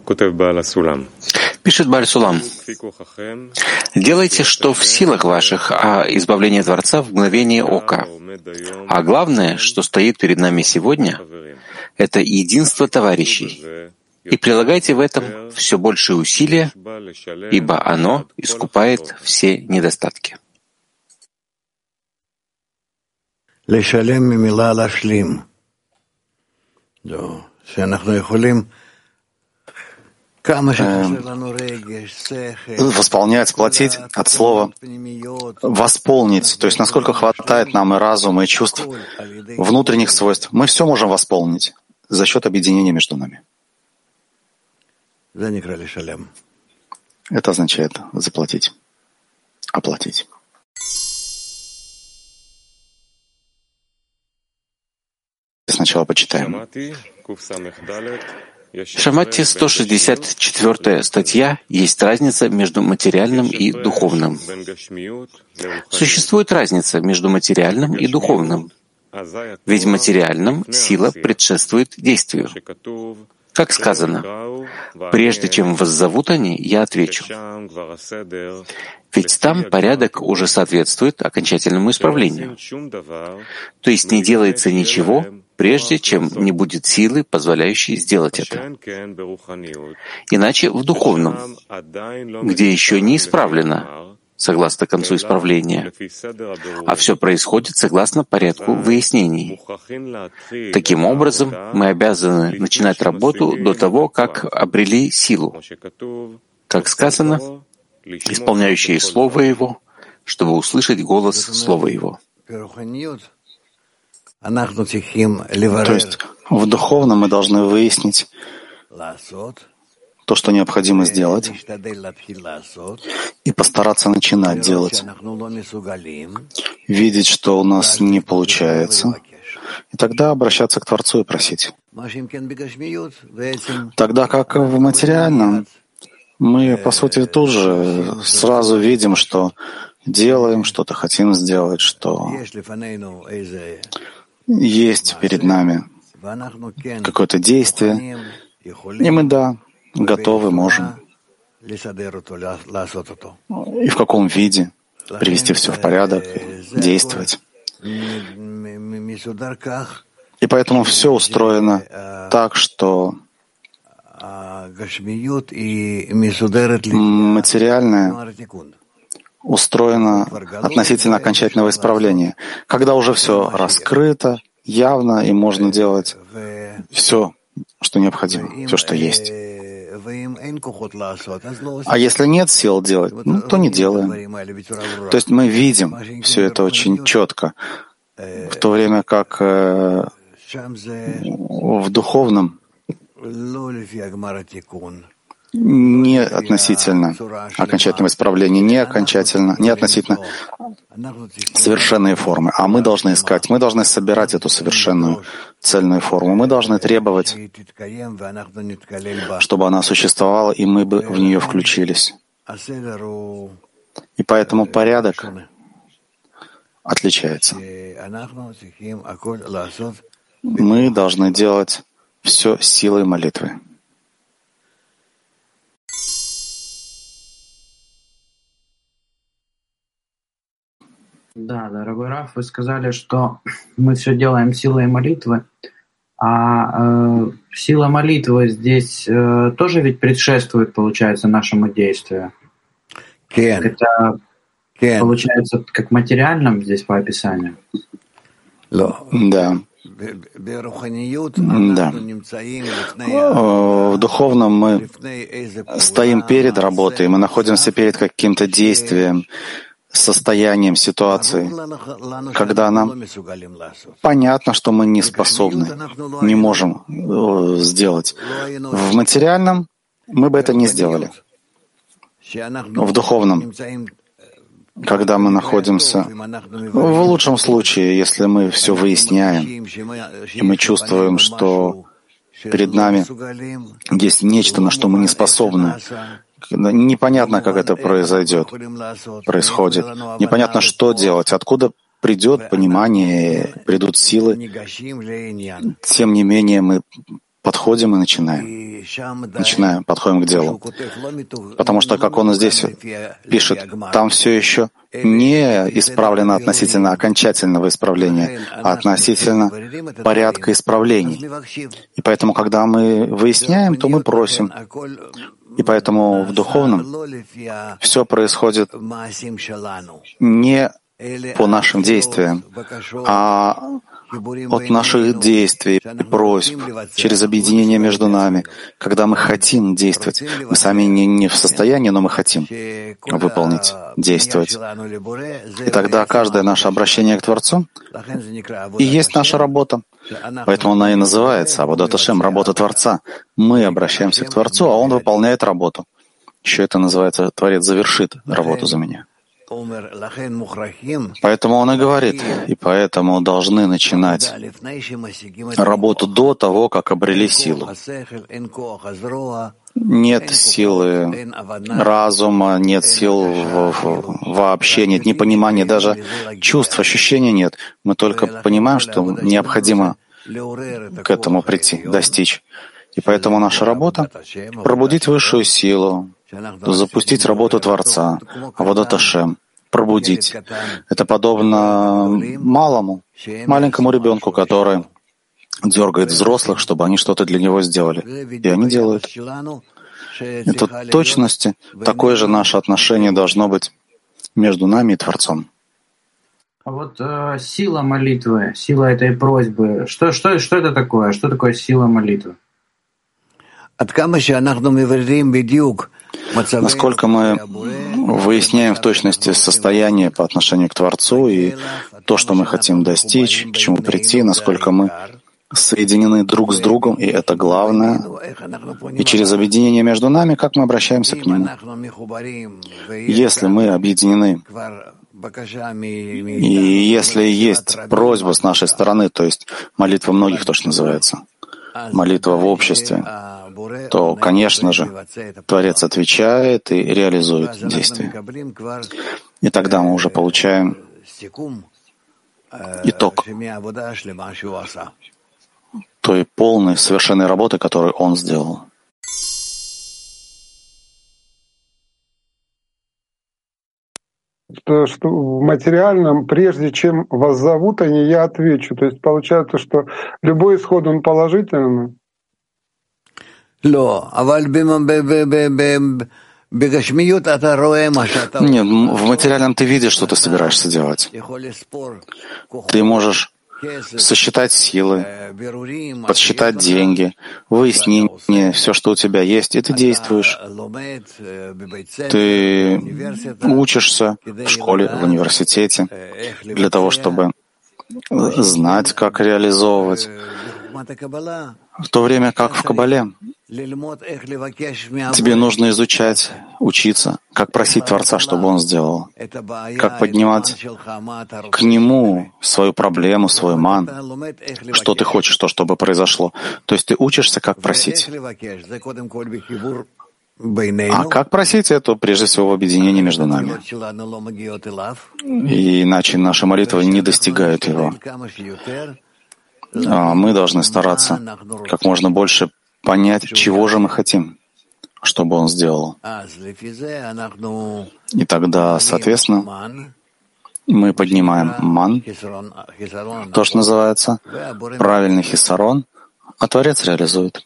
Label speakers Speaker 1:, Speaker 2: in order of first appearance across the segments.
Speaker 1: Пишет Бааль Сулам: «Делайте, что в силах ваших, а избавление Творца в мгновение ока. А главное, что стоит перед нами сегодня, это единство товарищей. И прилагайте в этом все большие усилия, ибо оно искупает все недостатки».
Speaker 2: Восполнять, платить от слова «восполнить», то есть насколько хватает нам и разума, и чувств, внутренних свойств. Мы все можем восполнить за счет объединения между нами. Это означает заплатить, оплатить. Сначала почитаем.
Speaker 1: В Шамати 164 статья «Есть разница между материальным и духовным». Существует разница между материальным и духовным. Ведь в материальном сила предшествует действию. Как сказано, «Прежде чем воззовут они, я отвечу». Ведь там порядок уже соответствует окончательному исправлению. То есть не делается ничего, прежде чем не будет силы, позволяющей сделать это. Иначе в духовном, где еще не исправлено, согласно концу исправления, а все происходит согласно порядку выяснений. Таким образом, мы обязаны начинать работу до того, как обрели силу. Как сказано, исполняющие Слово Его, чтобы услышать голос Слова Его.
Speaker 2: То есть в духовном мы должны выяснить то, что необходимо сделать, и постараться начинать делать, видеть, что у нас не получается, и тогда обращаться к Творцу и просить. Тогда как в материальном, мы, по сути, тут же сразу видим, что делаем, что-то хотим сделать, что есть перед нами какое-то действие, и мы, да, готовы, можем. И в каком виде привести все в порядок, действовать. И поэтому все устроено так, что материальное устроено относительно окончательного исправления, когда уже все раскрыто, явно, и можно делать все, что необходимо, все, что есть. А если нет сил делать, то не делаем. То есть мы видим все это очень четко, в то время как в духовном не относительно окончательного исправления, не относительно совершенной формы. А мы должны искать, мы должны собирать эту совершенную цельную форму. Мы должны требовать, чтобы она существовала, и мы бы в нее включились. И поэтому порядок отличается. Мы должны делать все силой молитвы.
Speaker 3: Да, дорогой Раф, вы сказали, что мы все делаем силой молитвы, а сила молитвы здесь тоже ведь предшествует, получается, нашему действию. Это получается как материальном здесь по описанию?
Speaker 2: Да. Да. В духовном мы стоим перед работой, мы находимся перед каким-то действием, состоянием, ситуацией, когда нам понятно, что мы не способны, не можем сделать. В материальном мы бы это не сделали. В духовном, когда мы находимся, в лучшем случае, если мы все выясняем, и мы чувствуем, что перед нами есть нечто, на что мы не способны, непонятно, как это происходит. Непонятно, что делать, откуда придет понимание, придут силы. Тем не менее, мы подходим и начинаем. подходим к делу. Потому что, как он здесь пишет, там все еще не исправлено относительно окончательного исправления, а относительно порядка исправлений. И поэтому, когда мы выясняем, то мы просим. И поэтому в духовном все происходит не по нашим действиям, а от наших действий, просьб, через объединение между нами, когда мы хотим действовать. Мы сами не в состоянии, но мы хотим выполнить, действовать. И тогда каждое наше обращение к Творцу и есть наша работа. Поэтому она и называется Аводат Ашем, работа Творца. Мы обращаемся к Творцу, а Он выполняет работу. Еще это называется «Творец завершит работу за меня». Поэтому он и говорит, и поэтому должны начинать работу до того, как обрели силу. Нет силы разума, нет сил вообще, нет ни понимания, даже чувств, ощущений нет. Мы только понимаем, что необходимо к этому прийти, достичь. И поэтому наша работа — пробудить высшую силу, запустить работу Творца, Аводат Ашем, пробудить. Это подобно маленькому ребенку, который дергает взрослых, чтобы они что-то для него сделали. И они делают. Это в точности такое же наше отношение должно быть между нами и Творцом.
Speaker 3: А вот сила молитвы, сила этой просьбы, что это такое? Что такое сила молитвы?
Speaker 2: Насколько мы выясняем в точности состояние по отношению к Творцу и то, что мы хотим достичь, к чему прийти, насколько мы соединены друг с другом, и это главное, и через объединение между нами, как мы обращаемся к Нему. Если мы объединены, и если есть просьба с нашей стороны, то есть молитва многих, то, что называется, молитва в обществе, то, конечно же, Творец отвечает и реализует действие. И тогда мы уже получаем итог той полной, совершенной работы, которую Он сделал.
Speaker 4: Что в материальном, прежде чем вас зовут, я отвечу. То есть получается, что любой исход, он положительный.
Speaker 2: Нет, в материальном ты видишь, что ты собираешься делать. Ты можешь сосчитать силы, подсчитать деньги, выяснение, все, что у тебя есть, и ты действуешь. Ты учишься в школе, в университете для того, чтобы знать, как реализовывать. В то время как в Кабале тебе нужно изучать, учиться, как просить Творца, чтобы Он сделал, как поднимать к Нему свою проблему, свой ман, что ты хочешь, то, чтобы произошло. То есть ты учишься, как просить. А как просить это, прежде всего, в объединении между нами. И иначе наши молитвы не достигают Его. А мы должны стараться как можно больше понять, чего же мы хотим, чтобы Он сделал. И тогда, соответственно, мы поднимаем ман, то, что называется, правильный хисарон, а Творец реализует.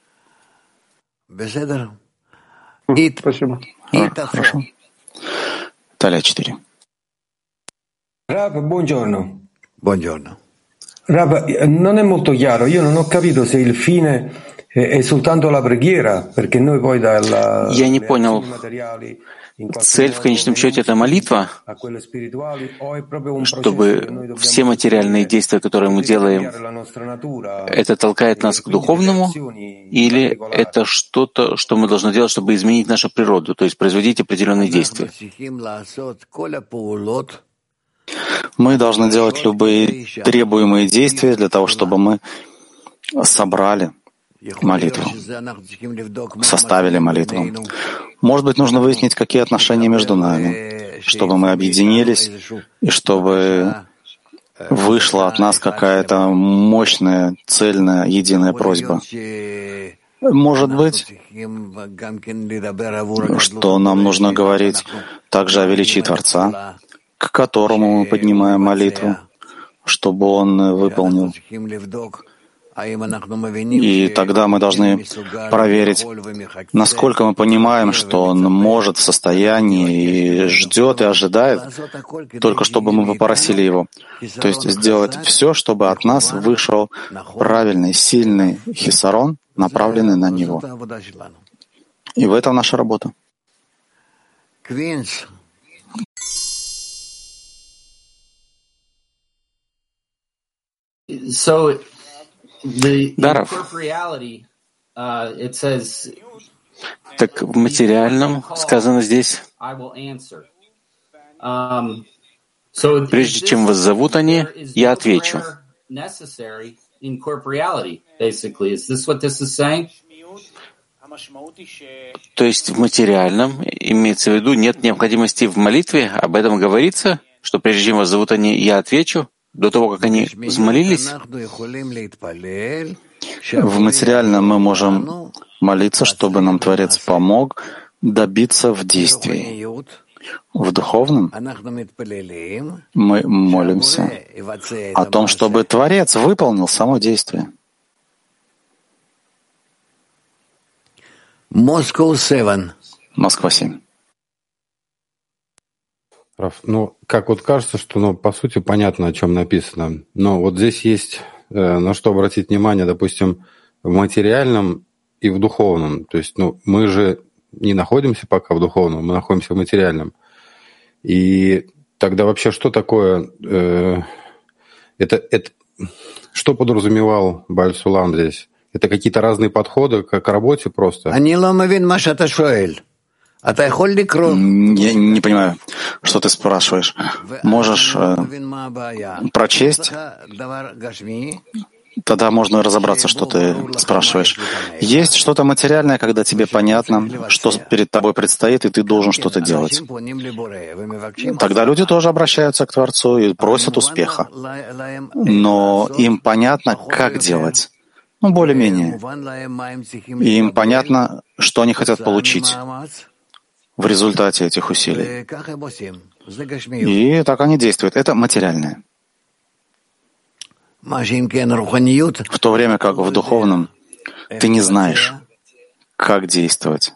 Speaker 4: Спасибо.
Speaker 2: Хорошо. Талия 4.
Speaker 5: Rav, buongiorno. Buongiorno. Rav, non è molto chiaro, io non ho capito se il fine è soltanto la preghiera, perché noi poi dalla...
Speaker 1: Я не понял, цель в конечном счете — это молитва, чтобы все материальные действия, которые мы делаем, это толкает нас к духовному, или это что-то, что мы должны делать, чтобы изменить нашу природу, то есть производить определенные действия?
Speaker 2: Мы должны делать любые требуемые действия для того, чтобы мы собрали молитву, составили молитву. Может быть, нужно выяснить, какие отношения между нами, чтобы мы объединились и чтобы вышла от нас какая-то мощная, цельная, единая просьба. Может быть, что нам нужно говорить также о величии Творца, к которому мы поднимаем молитву, чтобы Он выполнил. И тогда мы должны проверить, насколько мы понимаем, что Он может, в состоянии, и ждет, и ожидает, только чтобы мы попросили Его. То есть сделать все, чтобы от нас вышел правильный, сильный хисарон, направленный на Него. И в этом наша работа.
Speaker 1: Даров. Так в материальном сказано здесь, прежде чем вас зовут они, я отвечу. То есть в материальном имеется в виду, нет необходимости в молитве, об этом говорится, что прежде чем вас зовут они, я отвечу, до того, как они взмолились.
Speaker 2: В материальном мы можем молиться, чтобы нам Творец помог добиться в действии. В духовном мы молимся о том, чтобы Творец выполнил само действие. Москва 7.
Speaker 6: Ну, как вот кажется, что, по сути, понятно, о чем написано. Но вот здесь есть на что обратить внимание, допустим, в материальном и в духовном. То есть, мы же не находимся пока в духовном, мы находимся в материальном. И тогда вообще что такое... Это что подразумевал Бааль Сулам здесь? Это какие-то разные подходы к работе просто?
Speaker 2: Я не понимаю, что ты спрашиваешь. Можешь прочесть? Тогда можно разобраться, что ты спрашиваешь. Есть что-то материальное, когда тебе понятно, что перед тобой предстоит, и ты должен что-то делать. Тогда люди тоже обращаются к Творцу и просят успеха. Но им понятно, как делать. Более-менее. И им понятно, что они хотят получить в результате этих усилий. И так они действуют. Это материальное. В то время как в духовном ты не знаешь, как действовать.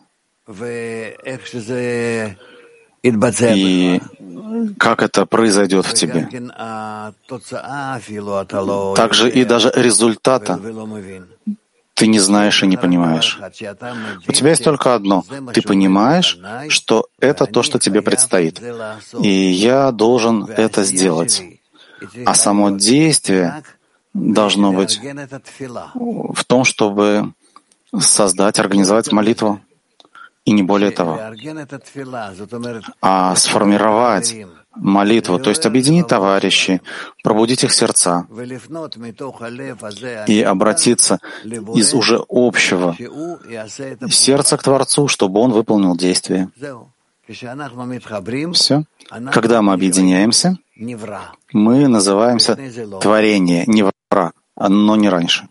Speaker 2: И как это произойдет в тебе. Также и даже результата ты не знаешь и не понимаешь. У тебя есть только одно. Ты понимаешь, что это то, что тебе предстоит. И я должен это сделать. А само действие должно быть в том, чтобы создать, организовать молитву. И не более того. А сформировать молитву, то есть объединить товарищей, пробудить их сердца и обратиться из уже общего сердца к Творцу, чтобы Он выполнил действие. Все. Когда мы объединяемся, мы называемся творение, невра, но не раньше.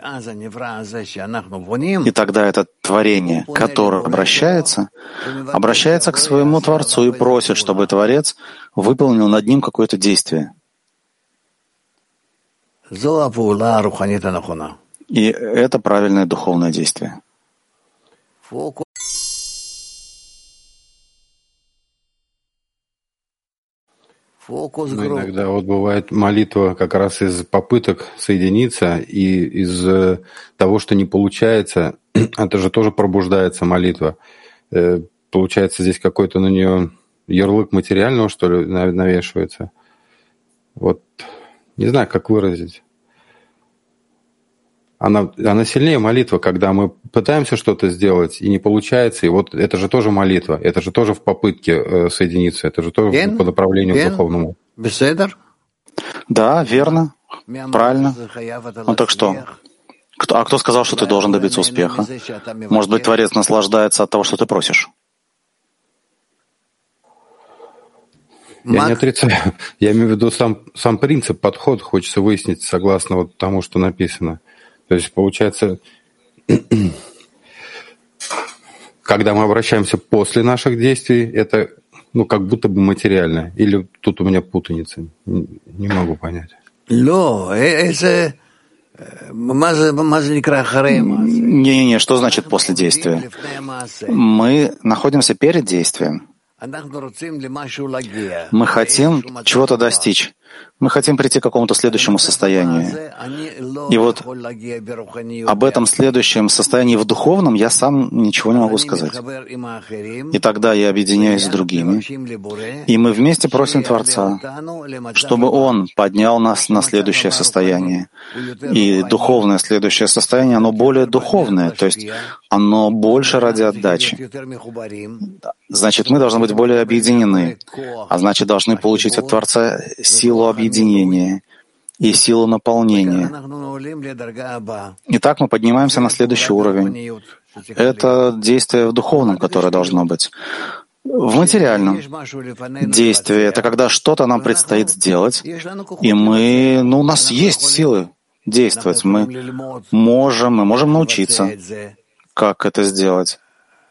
Speaker 2: И тогда это творение, которое обращается к своему Творцу и просит, чтобы Творец выполнил над ним какое-то действие. И это правильное духовное действие.
Speaker 6: Иногда бывает молитва как раз из попыток соединиться и из того, что не получается, это же тоже пробуждается молитва. Получается, здесь какой-то на нее ярлык материального, что ли, навешивается. Не знаю, как выразить. Она сильнее молитва, когда мы пытаемся что-то сделать, и не получается, и это же тоже молитва, это же тоже в попытке соединиться, это же тоже по направлению к духовному.
Speaker 2: Да, верно, правильно. Так что? А кто сказал, что ты должен добиться успеха? Может быть, Творец наслаждается от того, что ты просишь?
Speaker 6: Я не отрицаю. Я имею в виду сам принцип, подход хочется выяснить согласно тому, что написано. То есть, получается, когда мы обращаемся после наших действий, это как будто бы материально. Или тут у меня путаница? Не могу понять.
Speaker 2: Не-не-не, что значит после действия? Мы находимся перед действием. Мы хотим чего-то достичь. Мы хотим прийти к какому-то следующему состоянию. И вот об этом следующем состоянии в духовном я сам ничего не могу сказать. И тогда я объединяюсь с другими, и мы вместе просим Творца, чтобы Он поднял нас на следующее состояние. И духовное следующее состояние, оно более духовное, то есть оно больше ради отдачи. Значит, мы должны быть более объединены, а значит, должны получить от Творца силу объединения и силу наполнения. Итак, мы поднимаемся на следующий уровень. Это действие в духовном, которое должно быть. В материальном действие — это когда что-то нам предстоит сделать, и у нас есть силы действовать. Мы можем научиться, как это сделать.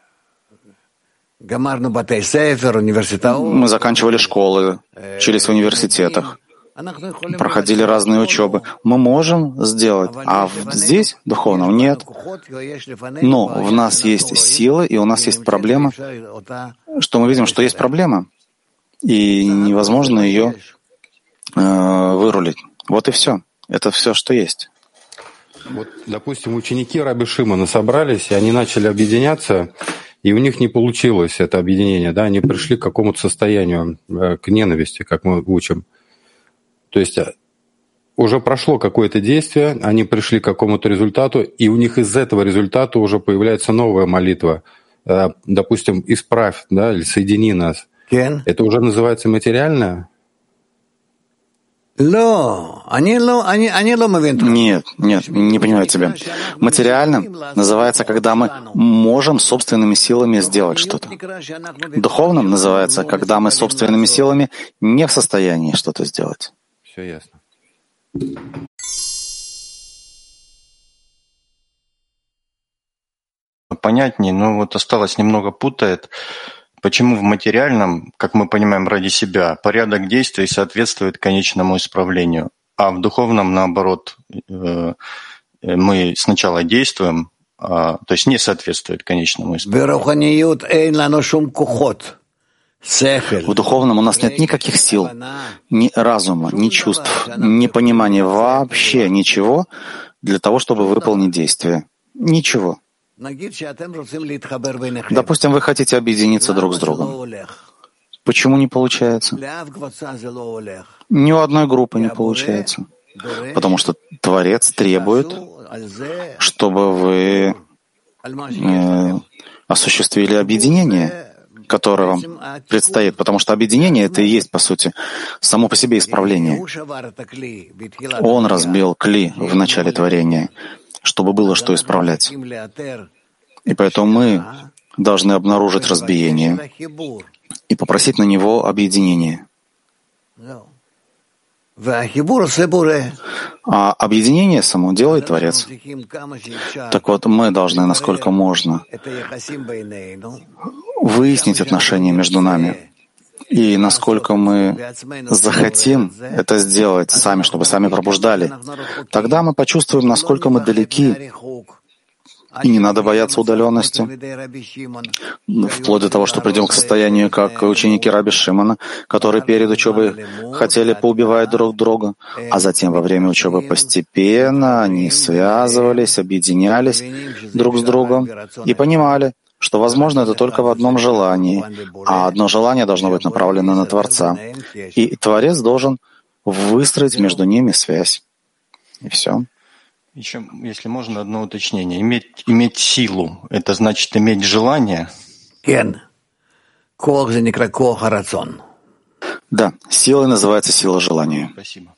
Speaker 2: Мы заканчивали школы, учились в университетах, проходили разные учебы. Мы можем сделать, а здесь, духовном, нет. Но в нас есть сила, и у нас есть проблема, что мы видим, что есть проблема, и невозможно ее вырулить. Вот и все. Это все, что есть.
Speaker 6: Вот, допустим, ученики Раби Шимона собрались, и они начали объединяться, и у них не получилось это объединение, да, они пришли к какому-то состоянию, к ненависти, как мы учим. То есть уже прошло какое-то действие, они пришли к какому-то результату, и у них из этого результата уже появляется новая молитва. Допустим, «Исправь», да, или «Соедини нас». Это уже называется материальное?
Speaker 2: Нет, не понимаю тебя. Материальным называется, когда мы можем собственными силами сделать что-то. Духовным называется, когда мы собственными силами не в состоянии что-то сделать.
Speaker 6: Все ясно.
Speaker 7: Понятнее, но вот осталось немного путает. Почему в материальном, как мы понимаем, ради себя, порядок действий соответствует конечному исправлению, а в духовном, наоборот, мы сначала действуем, то есть не соответствует конечному исправлению?
Speaker 2: В духовном у нас нет никаких сил, ни разума, ни чувств, ни понимания, вообще ничего для того, чтобы выполнить действие. Ничего. Допустим, вы хотите объединиться друг с другом. Почему не получается? Ни у одной группы не получается. Потому что Творец требует, чтобы вы осуществили объединение, которое вам предстоит. Потому что объединение — это и есть, по сути, само по себе исправление. Он разбил кли в начале творения, чтобы было что исправлять. И поэтому мы должны обнаружить разбиение и попросить на него объединение. А объединение само делает Творец. Так вот, мы должны, насколько можно, выяснить отношения между нами. И насколько мы захотим это сделать сами, чтобы сами пробуждали, тогда мы почувствуем, насколько мы далеки. И не надо бояться удаленности, вплоть до того, что придем к состоянию, как ученики Раби Шимона, которые перед учебой хотели поубивать друг друга, а затем во время учебы постепенно они связывались, объединялись друг с другом и понимали, что возможно это только в одном желании, а одно желание должно быть направлено на Творца. И Творец должен выстроить между ними связь. И все.
Speaker 7: Еще, если можно, одно уточнение. Иметь силу — это значит иметь желание?
Speaker 2: Да, сила называется сила желания.
Speaker 7: Спасибо.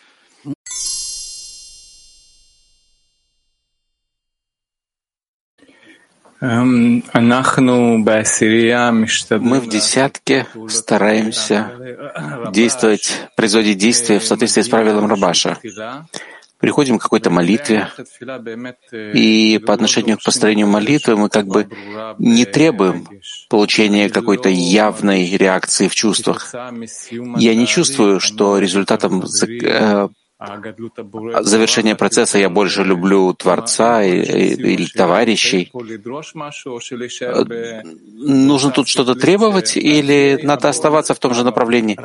Speaker 1: Мы в десятке стараемся производить действия в соответствии с правилом Рабаша. приходим к какой-то молитве, и по отношению к построению молитвы мы как бы не требуем получения какой-то явной реакции в чувствах. Я не чувствую, что результатом завершения процесса я больше люблю Творца или товарищей. Нужно тут что-то требовать или надо оставаться в том же направлении?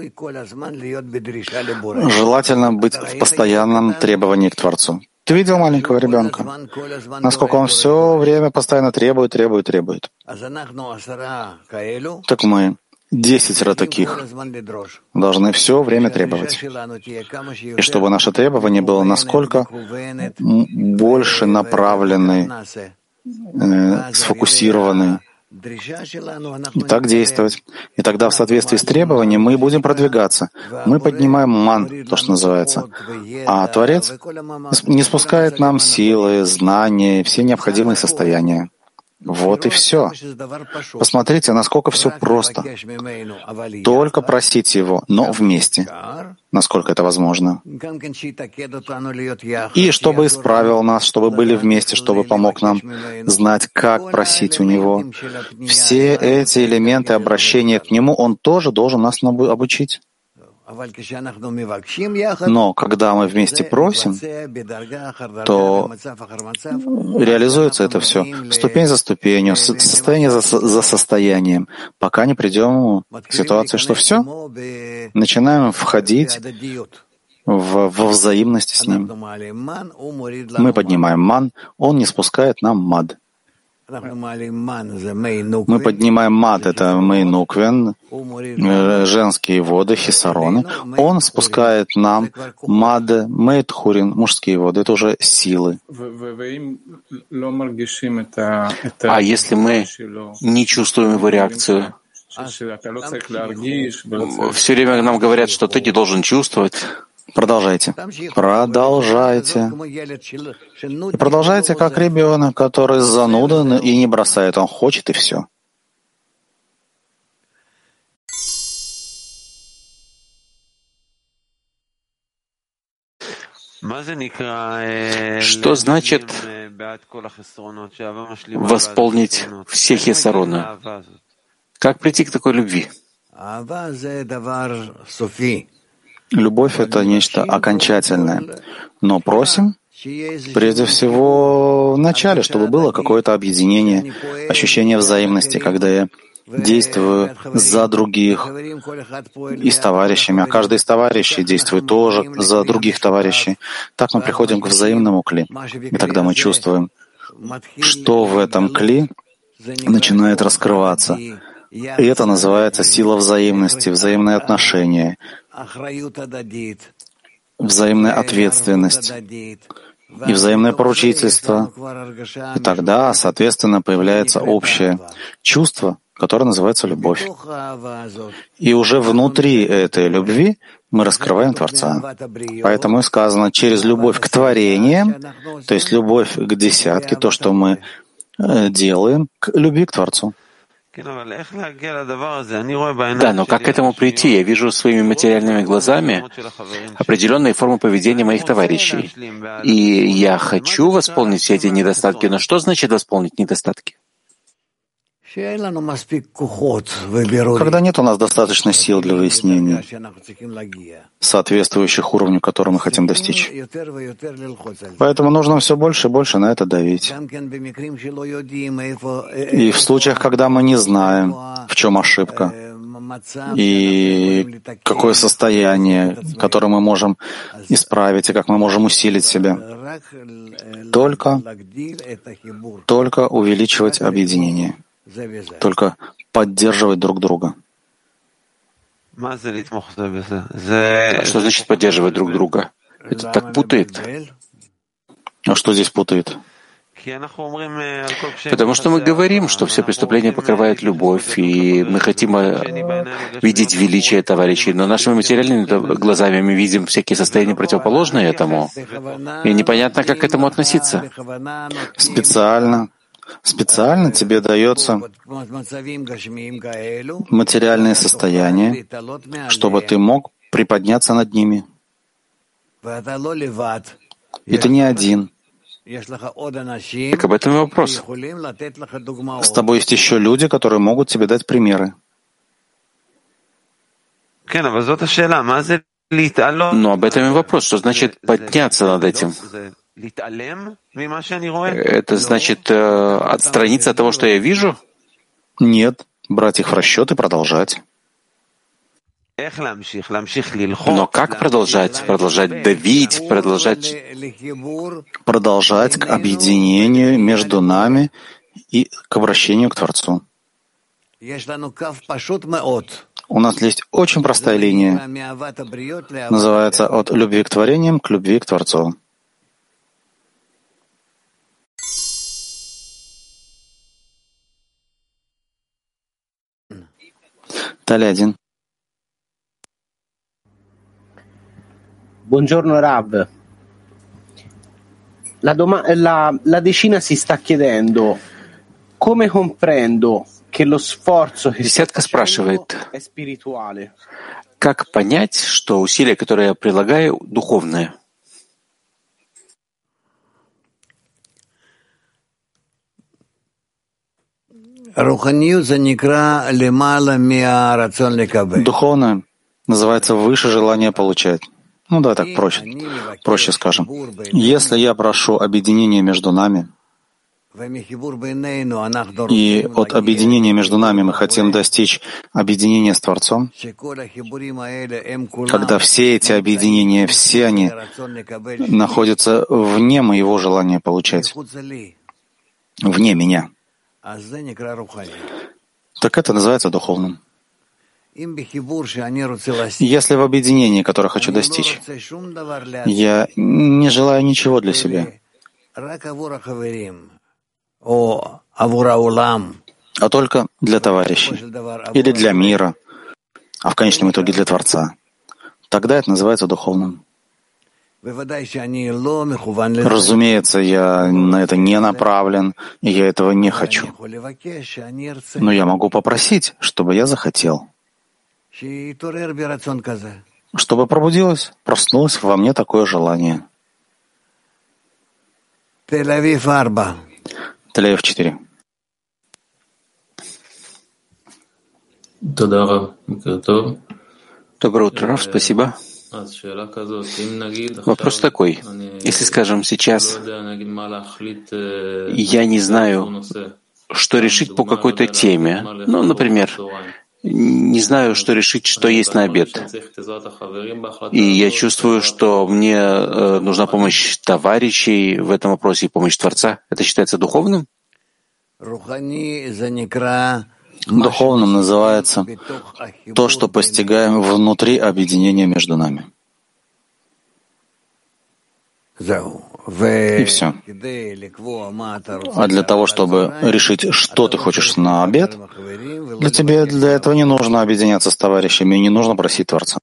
Speaker 2: Желательно быть в постоянном требовании к Творцу. Ты видел маленького ребенка? Насколько он все время постоянно требует. Так мы 10 таких должны все время требовать. И чтобы наше требование было насколько больше направлены, сфокусированы, и так действовать. И тогда в соответствии с требованием мы будем продвигаться. Мы поднимаем ман, то, что называется. А Творец не спускает нам силы, знания, все необходимые состояния. Вот и все. Посмотрите, насколько все просто. Только просить Его, но вместе, насколько это возможно. И чтобы исправил нас, чтобы были вместе, чтобы помог нам знать, как просить у Него. Все эти элементы обращения к Нему Он тоже должен нас обучить. Но когда мы вместе просим, то реализуется это все ступень за ступенью, состояние за состоянием, пока не придем к ситуации, что все, начинаем входить во взаимность с Ним. Мы поднимаем ман, Он не спускает нам мад. Мы поднимаем мад, это мейнуквен, женские воды, хисароны. Он спускает нам мад, мейтхурин, мужские воды, это уже силы.
Speaker 1: А если мы не чувствуем его реакцию? Все время нам говорят, что ты не должен чувствовать.
Speaker 2: Продолжайте. И продолжайте, как ребенок, который занудан и не бросает. Он хочет, и все.
Speaker 1: Что значит восполнить все хесароны? Как прийти к такой любви?
Speaker 2: Любовь — это нечто окончательное. Но просим, прежде всего, в начале, чтобы было какое-то объединение, ощущение взаимности, когда я действую за других и с товарищами, а каждый из товарищей действует тоже за других товарищей. Так мы приходим к взаимному кли. И тогда мы чувствуем, что в этом кли начинает раскрываться. И это называется сила взаимности, взаимные отношения, взаимная ответственность и взаимное поручительство. И тогда, соответственно, появляется общее чувство, которое называется любовь. И уже внутри этой любви мы раскрываем Творца. Поэтому и сказано, через любовь к творениям, то есть любовь к десятке, то, что мы делаем, к любви к Творцу.
Speaker 1: Да, но как к этому прийти? Я вижу своими материальными глазами определенные формы поведения моих товарищей. И я хочу восполнить все эти недостатки. Но что значит восполнить недостатки?
Speaker 2: Когда нет у нас достаточно сил для выяснения, соответствующих уровню, который мы хотим достичь. Поэтому нужно все больше и больше на это давить. И в случаях, когда мы не знаем, в чем ошибка, и какое состояние, которое мы можем исправить, и как мы можем усилить себя, только увеличивать объединение. Только поддерживать друг друга.
Speaker 1: Что значит поддерживать друг друга? Это так путает.
Speaker 2: А что здесь путает?
Speaker 1: Потому что мы говорим, что все преступления покрывает любовь, и мы хотим видеть величие товарищей, но нашими материальными глазами мы видим всякие состояния противоположные этому, и непонятно, как к этому относиться.
Speaker 2: Специально тебе дается материальные состояния, чтобы ты мог приподняться над ними. И ты не один.
Speaker 1: Так об этом и вопрос.
Speaker 2: С тобой есть еще люди, которые могут тебе дать примеры.
Speaker 1: Но об этом и вопрос. Что значит подняться над этим? Это значит отстраниться от того, что я вижу?
Speaker 2: Нет, брать их в расчет и продолжать.
Speaker 1: Но как продолжать? Продолжать давить,
Speaker 2: продолжать к объединению между нами и к обращению к Творцу. У нас есть очень простая линия. Называется «От любви к творениям к любви к Творцу». Таля 1.
Speaker 8: Buongiorno Rav. La decina si sta chiedendo come comprendo che lo sforzo che sto facendo è spirituale.
Speaker 1: Как понять, что усилие, которое я прилагаю, духовное?
Speaker 2: Духовное называется выше желания получать. Ну да, так проще скажем. Если я прошу объединения между нами, и от объединения между нами мы хотим достичь объединения с Творцом, когда все эти объединения, все они находятся вне моего желания получать, вне меня, так это называется духовным. Если в объединении, которое хочу достичь, я не желаю ничего для себя, а только для товарищей или для мира, а в конечном итоге для Творца, тогда это называется духовным. Разумеется, я на это не направлен, и я этого не хочу. Но я могу попросить, чтобы я захотел, чтобы проснулось во мне такое желание. Тель-Авив 4.
Speaker 1: Доброе утро, Рав, спасибо. Вопрос такой. Если, скажем, сейчас я не знаю, что решить по какой-то теме, ну, например, не знаю, что решить, что есть на обед, и я чувствую, что мне нужна помощь товарищей в этом вопросе и помощь Творца, это считается духовным?
Speaker 2: Духовным называется то, что постигаем внутри объединения между нами. И все. А для того, чтобы решить, что ты хочешь на обед, для этого не нужно объединяться с товарищами и не нужно просить Творца.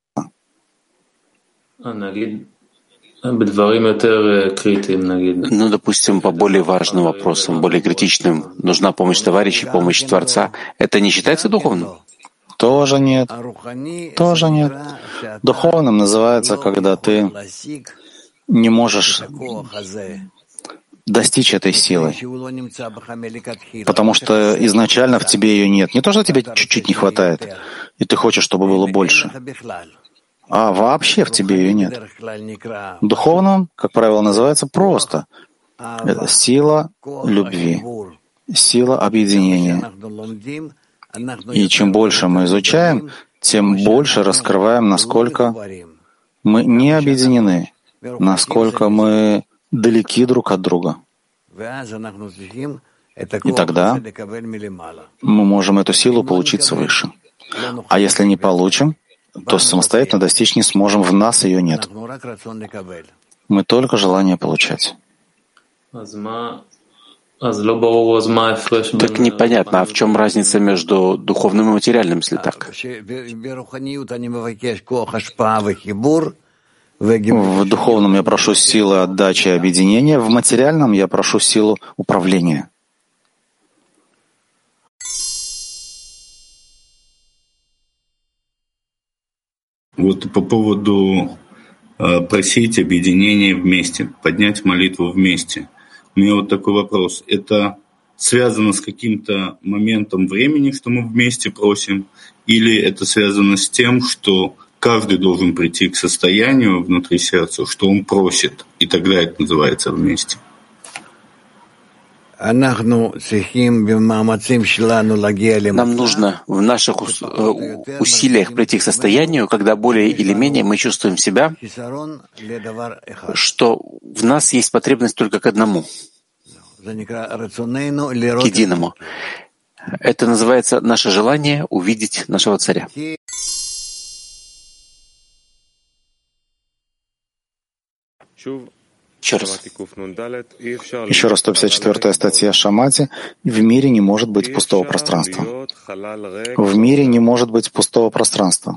Speaker 1: Ну, допустим, по более важным вопросам, более критичным, нужна помощь товарищей, помощь Творца. Это не считается духовным?
Speaker 2: Тоже нет. Тоже нет. Духовным называется, когда ты не можешь достичь этой силы, потому что изначально в тебе ее нет. Не то, что тебе чуть-чуть не хватает, и ты хочешь, чтобы было больше, а вообще в тебе ее нет. Духовным, как правило, называется просто сила любви, сила объединения. И чем больше мы изучаем, тем больше раскрываем, насколько мы не объединены, насколько мы далеки друг от друга. И тогда мы можем эту силу получить свыше. А если не получим, то самостоятельно достичь не сможем, в нас ее нет. Мы только желание получать.
Speaker 1: Так непонятно, а в чем разница между духовным и материальным, если так?
Speaker 2: В духовном я прошу силы отдачи и объединения, в материальном я прошу силу управления.
Speaker 9: Вот по поводу просить объединения вместе, поднять молитву вместе. У меня вот такой вопрос. Это связано с каким-то моментом времени, что мы вместе просим, или это связано с тем, что каждый должен прийти к состоянию внутри сердца, что он просит, и тогда это называется вместе?
Speaker 1: Нам нужно в наших усилиях прийти к состоянию, когда более или менее мы чувствуем себя, что в нас есть потребность только к одному, к единому. Это называется наше желание увидеть нашего царя. Еще раз, 154-я статья Шамати. В мире не может быть пустого пространства. В мире не может быть пустого пространства.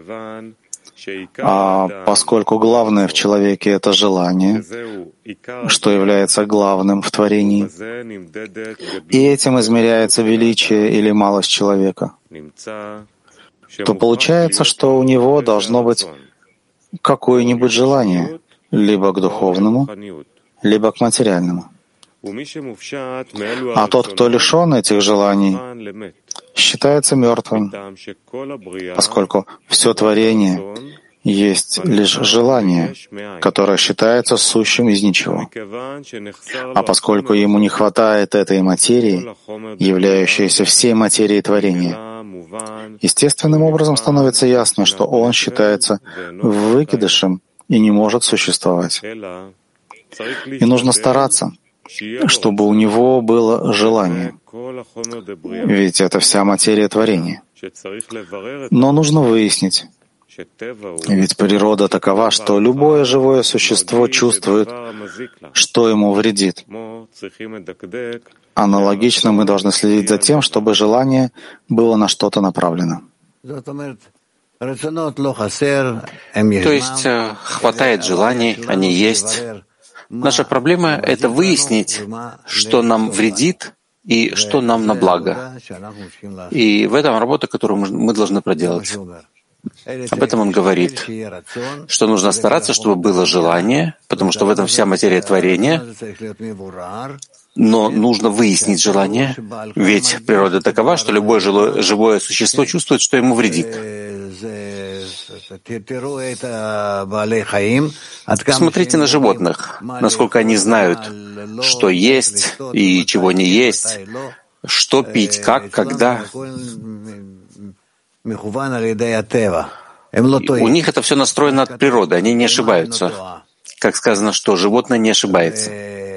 Speaker 1: А поскольку главное в человеке — это желание, что является главным в творении, и этим измеряется величие или малость человека, то получается, что у него должно быть какое-нибудь желание, либо к духовному, либо к материальному. А тот, кто лишен этих желаний, считается мертвым, поскольку все творение есть лишь желание, которое считается сущим из ничего. А поскольку ему не хватает этой материи, являющейся всей материей творения, естественным образом становится ясно, что он считается выкидышем и не может существовать. И нужно стараться, чтобы у него было желание, ведь это вся материя творения. Но нужно выяснить, ведь природа такова, что любое живое существо чувствует, что ему вредит. Аналогично мы должны следить за тем, чтобы желание было на что-то направлено. То есть хватает желаний, они есть. Наша проблема — это выяснить, что нам вредит и что нам на благо. И в этом работа, которую мы должны проделать. Об этом он говорит, что нужно стараться, чтобы было желание, потому что в этом вся материя творения, но нужно выяснить желание, ведь природа такова, что любое живое существо чувствует, что ему вредит. Посмотрите на животных, насколько они знают, что есть и чего не есть, что пить, как, когда. У них это все настроено от природы, они не ошибаются. Как сказано, что животное не ошибается.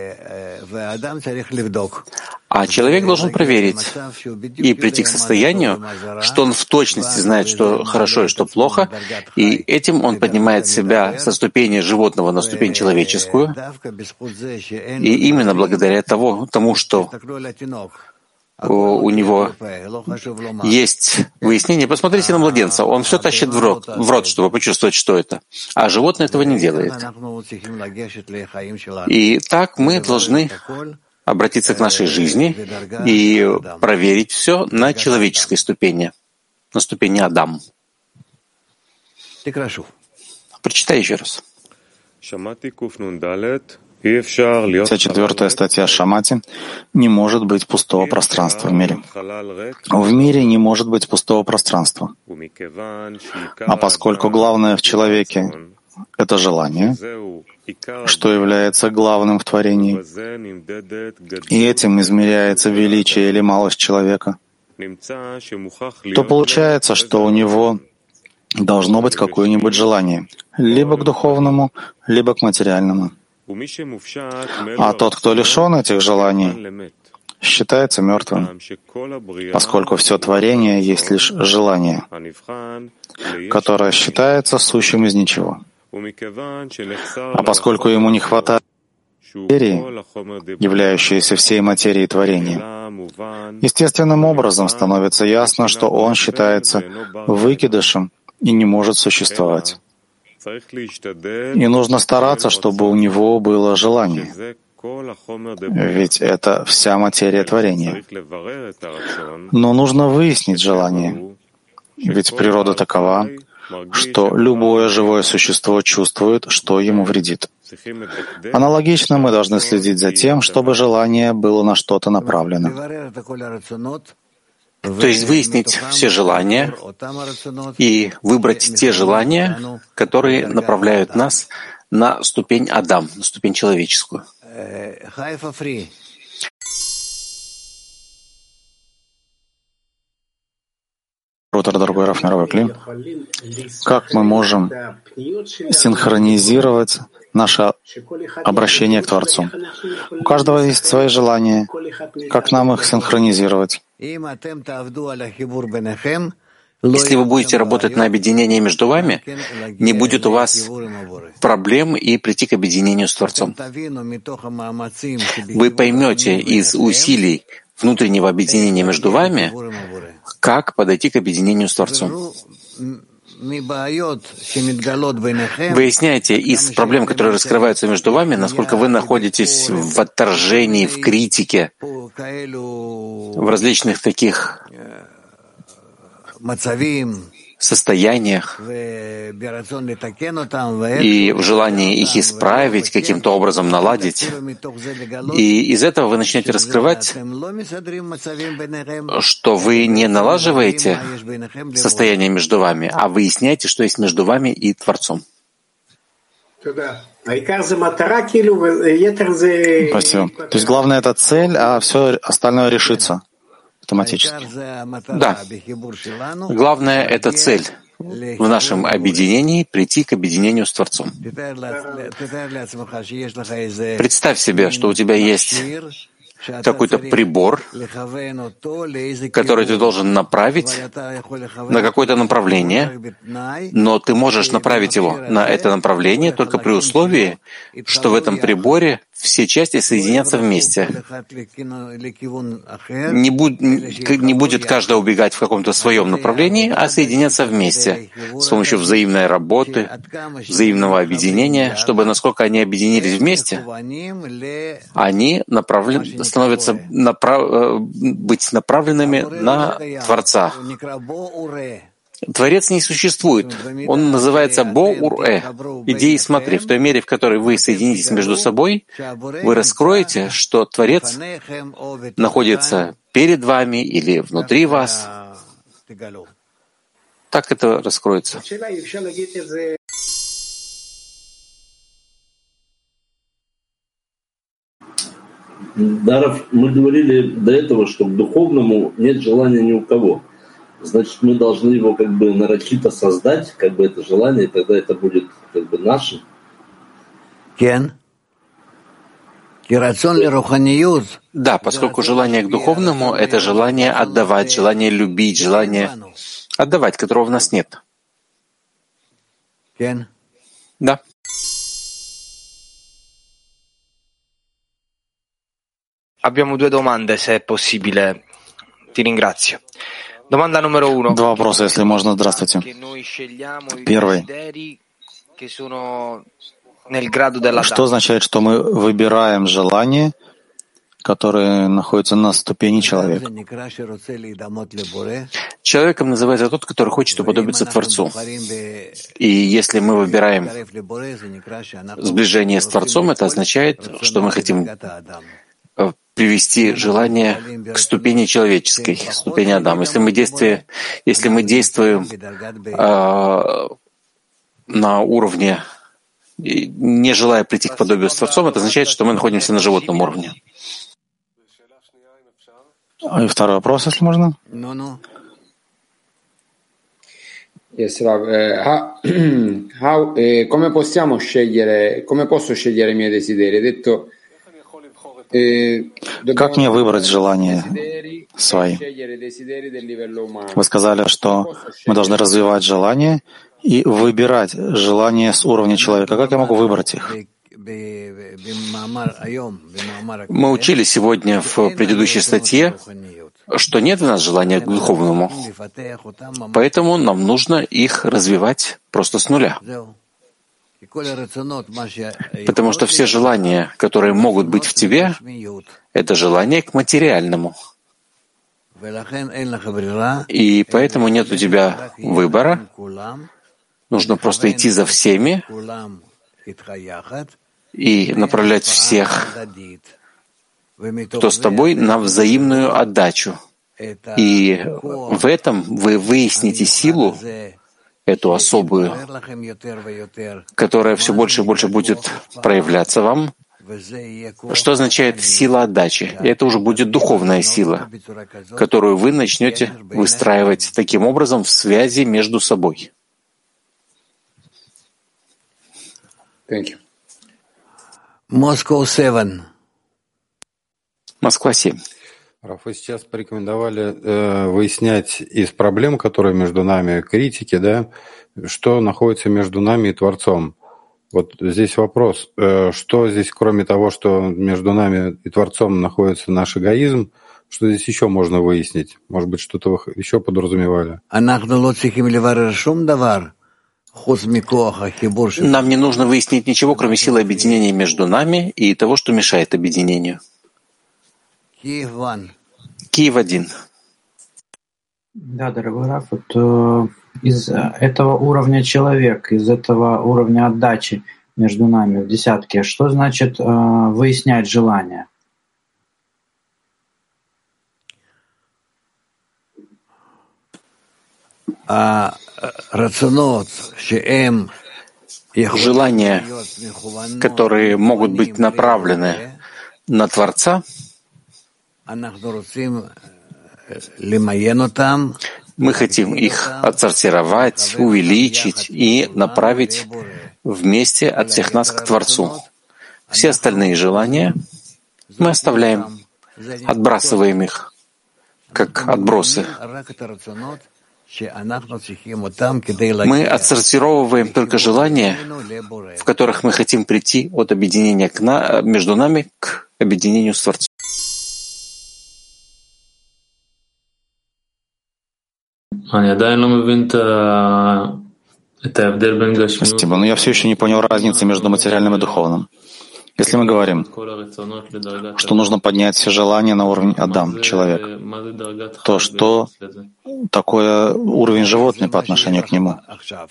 Speaker 1: А человек должен проверить и прийти к состоянию, что он в точности знает, что хорошо и что плохо, и этим он поднимает себя со ступени животного на ступень человеческую. И именно благодаря тому, что у него есть выяснение. Посмотрите на младенца. Он все тащит в рот, чтобы почувствовать, что это. А животное этого не делает. И так мы должны обратиться к нашей жизни и проверить все на человеческой ступени, на ступени Адам. Прочитай еще раз. 54-я статья Шамати. Не может быть пустого пространства в мире. В мире не может быть пустого пространства. А поскольку главное в человеке — это желание, что является главным в творении, и этим измеряется величие или малость человека, то получается, что у него должно быть какое-нибудь желание либо к духовному, либо к материальному. А тот, кто лишен этих желаний, считается мертвым, поскольку все творение есть лишь желание, которое считается сущим из ничего. А поскольку ему не хватает материи, являющейся всей материей творения, естественным образом становится ясно, что он считается выкидышем и не может существовать. И нужно стараться, чтобы у него было желание, ведь это вся материя творения. Но нужно выяснить желание, ведь природа такова,
Speaker 2: что любое живое существо чувствует, что ему вредит. Аналогично мы должны следить за тем, чтобы желание было на что-то направлено.
Speaker 1: То есть выяснить все желания и выбрать те желания, которые направляют нас на ступень Адам, на ступень человеческую.
Speaker 2: Дорогой Раф Мировой Клим, как мы можем синхронизировать наше обращение к Творцу? У каждого есть свои желания. Как нам их синхронизировать?
Speaker 1: Если вы будете работать на объединение между вами, не будет у вас проблем и прийти к объединению с Творцом. Вы поймете из усилий внутреннего объединения между вами, как подойти к объединению с Творцом. Выясняйте из проблем, которые раскрываются между вами, насколько вы находитесь в отторжении, в критике, в различных таких состояниях и в желании их исправить, каким-то образом наладить. И из этого вы начнете раскрывать, что вы не налаживаете состояние между вами, а выясняете, что есть между вами и Творцом.
Speaker 2: Спасибо. То есть главное — это цель, а все остальное решится автоматически.
Speaker 1: Да. Главное — это цель. В нашем объединении прийти к объединению с Творцом. Представь себе, что у тебя есть какой-то прибор, который ты должен направить на какое-то направление, но ты можешь направить его на это направление только при условии, что в этом приборе все части соединятся вместе. Не будет каждая убегать в каком-то своем направлении, а соединяться вместе с помощью взаимной работы, взаимного объединения, чтобы насколько они объединились вместе, они становятся быть направленными на Творца. Творец не существует. Он называется Бо-Ур-Э. Иди и смотри. В той мере, в которой вы соединитесь между собой, вы раскроете, что Творец находится перед вами или внутри вас. Так это раскроется.
Speaker 10: Даров, мы говорили до этого, что к духовному нет желания ни у кого. Значит, мы должны его как бы нарочито создать, как бы это желание, и тогда это будет как бы нашим.
Speaker 1: Да, поскольку желание к духовному — это желание отдавать, желание любить, желание отдавать, которого в нас нет. Да.
Speaker 11: Abbiamo due domande, se è possibile. Ti ringrazio. Domanda numero uno.
Speaker 2: Два вопроса, если можно. Здравствуйте. Первый. Что означает, что мы выбираем желания, которые находятся на ступени человека?
Speaker 1: Человеком называется тот, который хочет уподобиться Творцу. И если мы выбираем сближение с Творцом, это означает, что мы хотим привести желание к ступени человеческой, к ступени Адама. Если мы действуем на уровне, не желая прийти к подобию с Творцом, это означает, что мы находимся на животном уровне.
Speaker 2: И второй вопрос, если можно.
Speaker 12: Yes, come possiamo scegliere, come posso scegliere i miei desideri? Hai detto
Speaker 2: как мне выбрать желания свои? Вы сказали, что мы должны развивать желания и выбирать желания с уровня человека. Как я могу выбрать их?
Speaker 1: Мы учили сегодня в предыдущей статье, что нет в нас желания к духовному, поэтому нам нужно их развивать просто с нуля. Потому что все желания, которые могут быть в тебе, это желание к материальному. И поэтому нет у тебя выбора, Нужно просто идти за всеми и направлять всех, кто с тобой, на взаимную отдачу. И в этом вы выясните силу, эту особую, которая все больше и больше будет проявляться вам. Что означает сила отдачи? Это уже будет духовная сила, которую вы начнете выстраивать таким образом в связи между собой.
Speaker 13: Москва 7.
Speaker 1: Москва 7.
Speaker 6: Раф, вы сейчас порекомендовали выяснять из проблем, которые между нами, критики, да, что находится между нами и Творцом. Вот здесь вопрос, что здесь, кроме того, что между нами и Творцом находится наш эгоизм, что здесь еще можно выяснить? Может быть, что-то вы еще подразумевали?
Speaker 1: Нам не нужно выяснить ничего, кроме силы объединения между нами и того, что мешает объединению. Киев 1.
Speaker 3: Да, дорогой Раф, вот из этого уровня человек, из этого уровня отдачи между нами в десятке, что значит выяснять желание?
Speaker 1: Желания, которые могут быть направлены на Творца, мы хотим их отсортировать, увеличить и направить вместе от всех нас к Творцу. Все остальные желания мы оставляем, отбрасываем их, как отбросы. Мы отсортировываем только желания, в которых мы хотим прийти от объединения между нами к объединению с Творцом.
Speaker 2: Спасибо, но я все еще не понял разницы между материальным и духовным. Если мы говорим, что нужно поднять все желания на уровень Адам, человек, то что такое уровень животный по отношению к нему?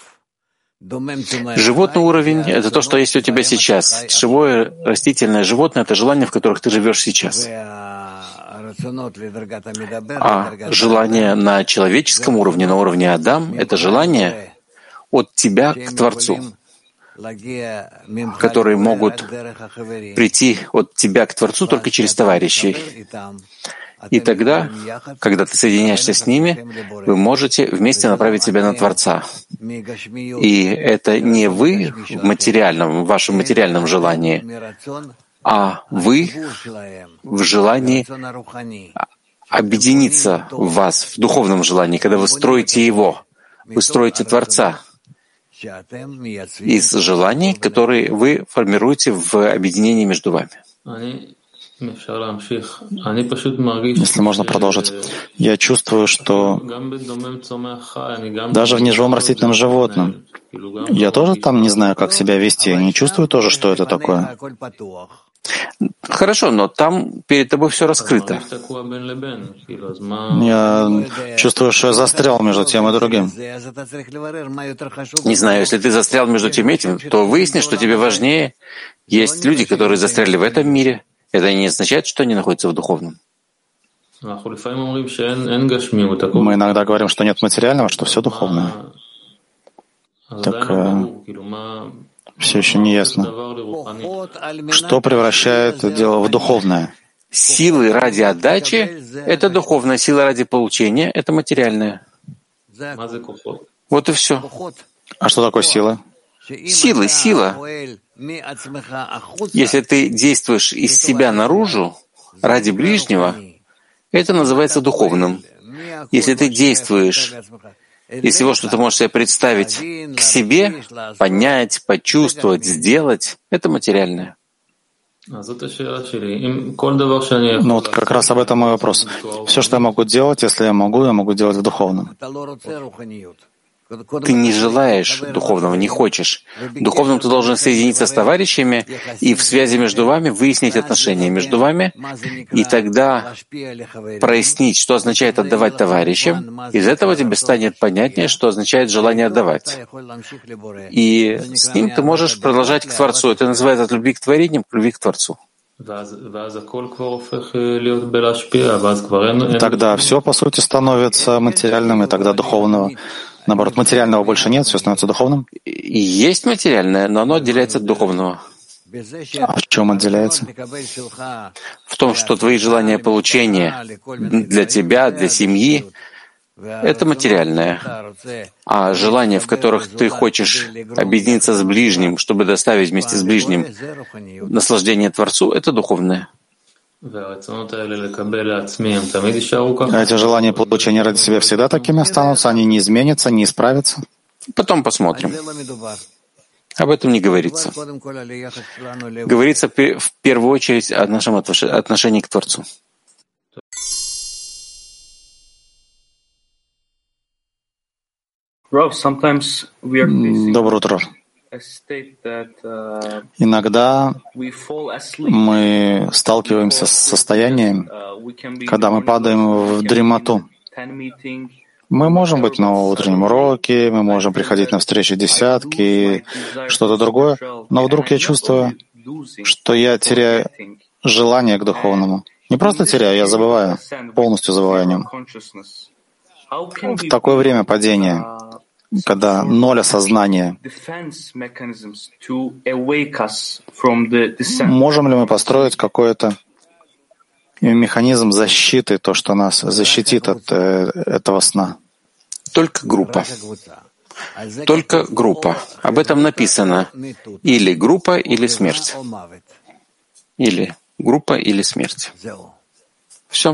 Speaker 1: Животный уровень — это то, что есть у тебя сейчас. Живое, растительное, животное — это желания, в которых ты живешь сейчас. А желание на человеческом уровне, на уровне Адам, это желание от тебя к Творцу, которые могут прийти от тебя к Творцу только через товарищей. И тогда, когда ты соединяешься с ними, вы можете вместе направить себя на Творца. И это не вы в вашем материальном желании, а вы в желании объединиться в вас, в духовном желании, когда вы строите его, вы строите Творца из желаний, которые вы формируете в объединении между вами.
Speaker 2: Если можно продолжить. Я чувствую, что даже в неживом растительном животном я тоже там не знаю, как себя вести, я не чувствую тоже, что это такое.
Speaker 1: Хорошо, но там перед тобой все раскрыто.
Speaker 2: Я чувствую, что я застрял между тем и другим.
Speaker 1: Не знаю, если ты застрял между тем и этим, то выясни, что тебе важнее. Есть люди, которые застряли в этом мире. Это не означает, что они находятся в духовном.
Speaker 2: Мы иногда говорим, что нет материального, что все духовное. Так все еще не ясно. Что превращает это дело в духовное?
Speaker 1: Силы ради отдачи — это духовная, сила ради получения — это материальная. Вот и все.
Speaker 2: А что такое сила?
Speaker 1: Сила. Если ты действуешь из себя наружу, ради ближнего, это называется духовным. Если ты действуешь из всего, что ты можешь себе представить, к себе, понять, почувствовать, сделать, это материальное.
Speaker 2: Ну вот как раз об этом мой вопрос. Все, что я могу делать, если я могу делать в духовном.
Speaker 1: Ты не желаешь духовного, не хочешь. Духовным ты должен соединиться с товарищами и в связи между вами выяснить отношения между вами, и тогда прояснить, что означает отдавать товарищам. Из этого тебе станет понятнее, что означает желание отдавать. И с ним ты можешь продолжать к Творцу. Это называется от любви к творениям к любви к Творцу.
Speaker 2: Тогда все, по сути, становится материальным, и тогда духовного. Наоборот, материального больше нет, все становится духовным.
Speaker 1: Есть материальное, но оно отделяется от духовного.
Speaker 2: А в чем отделяется?
Speaker 1: В том, что твои желания получения для тебя, для семьи — это материальное. А желания, в которых ты хочешь объединиться с ближним, чтобы доставить вместе с ближним наслаждение Творцу, это духовное.
Speaker 2: Эти желания получения ради себя всегда такими останутся, они не изменятся, не исправятся.
Speaker 1: Потом посмотрим. Об этом не говорится. Говорится в первую очередь о нашем отношении к Творцу.
Speaker 2: Доброе утро. Иногда мы сталкиваемся с состоянием, когда мы падаем в дремоту. Мы можем быть на утреннем уроке, мы можем приходить на встречи десятки, что-то другое, но вдруг я чувствую, что я теряю желание к духовному. Не просто теряю, я забываю, полностью забываю о нем. В такое время падения, когда ноль осознания, можем ли мы построить какой-то механизм защиты, то, что нас защитит от этого сна?
Speaker 1: Только группа. Только группа. Об этом написано. Или группа, или смерть. Или группа, или смерть. Все.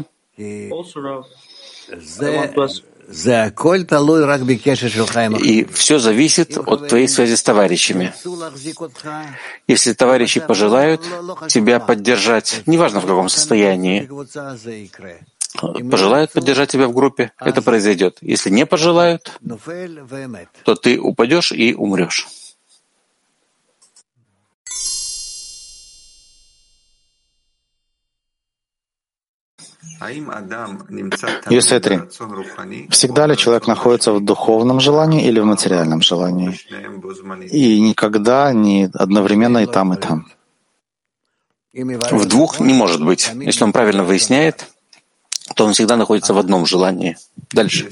Speaker 1: И все зависит от твоей связи с товарищами. Если товарищи пожелают тебя поддержать, неважно в каком состоянии, пожелают поддержать тебя в группе, это произойдет. Если не пожелают, то ты упадешь и умрешь.
Speaker 2: Юсетри, всегда ли человек находится в духовном желании или в материальном желании? И никогда не одновременно и там, и там.
Speaker 1: В двух не может быть. Если он правильно выясняет, то он всегда находится в одном желании. Дальше.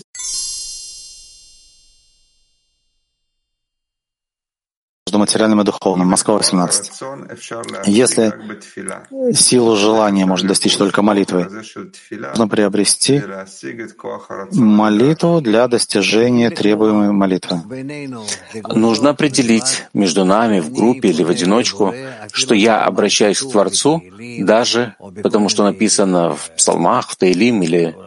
Speaker 2: Между материальным и духовным. Москва, 18. Если силу желания можно достичь только молитвой, нужно приобрести молитву для достижения требуемой молитвы.
Speaker 1: Нужно определить между нами, в группе или в одиночку, что я обращаюсь к Творцу, даже потому что написано в псалмах, в Теилим или,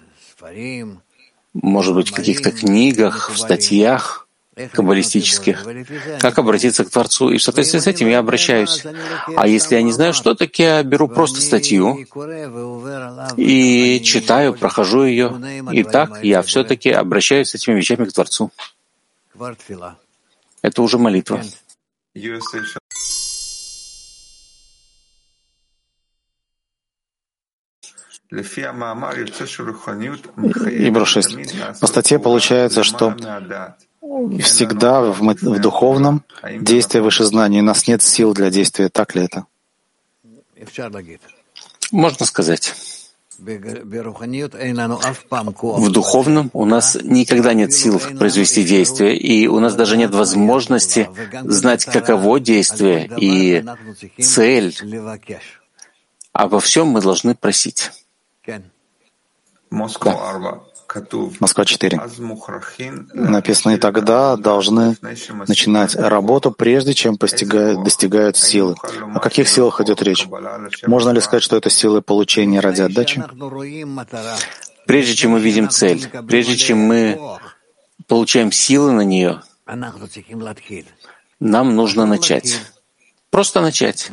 Speaker 1: может быть, в каких-то книгах, в статьях каббалистических, как обратиться к Творцу. И в соответствии с этим я обращаюсь. А если я не знаю, что так я беру просто статью и читаю, прохожу ее. И так я все-таки обращаюсь с этими вещами к Творцу. Это уже молитва.
Speaker 2: Ибро 6. По статье получается, что всегда в духовном действие выше знаний. У нас нет сил для действия. Так ли это?
Speaker 1: Можно сказать. В духовном у нас никогда нет сил произвести действие, и у нас даже нет возможности знать, каково действие и цель. Обо всем мы должны просить. Да.
Speaker 2: Москва 4. Написано, и тогда должны начинать работу, прежде чем достигают силы. О каких силах идет речь? Можно ли сказать, что это силы получения ради отдачи?
Speaker 1: Прежде чем мы видим цель, прежде чем мы получаем силы на нее, нам нужно начать. Просто начать.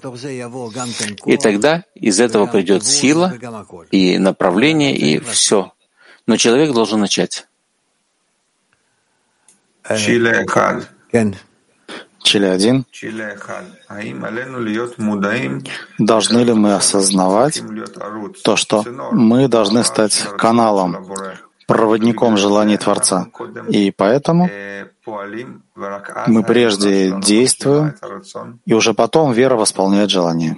Speaker 1: И тогда из этого придет сила и направление, и все. Но человек должен начать.
Speaker 2: Чили 1. Должны ли мы осознавать то, что мы должны стать каналом, проводником желаний Творца? И поэтому мы прежде действуем, и уже потом вера восполняет желание.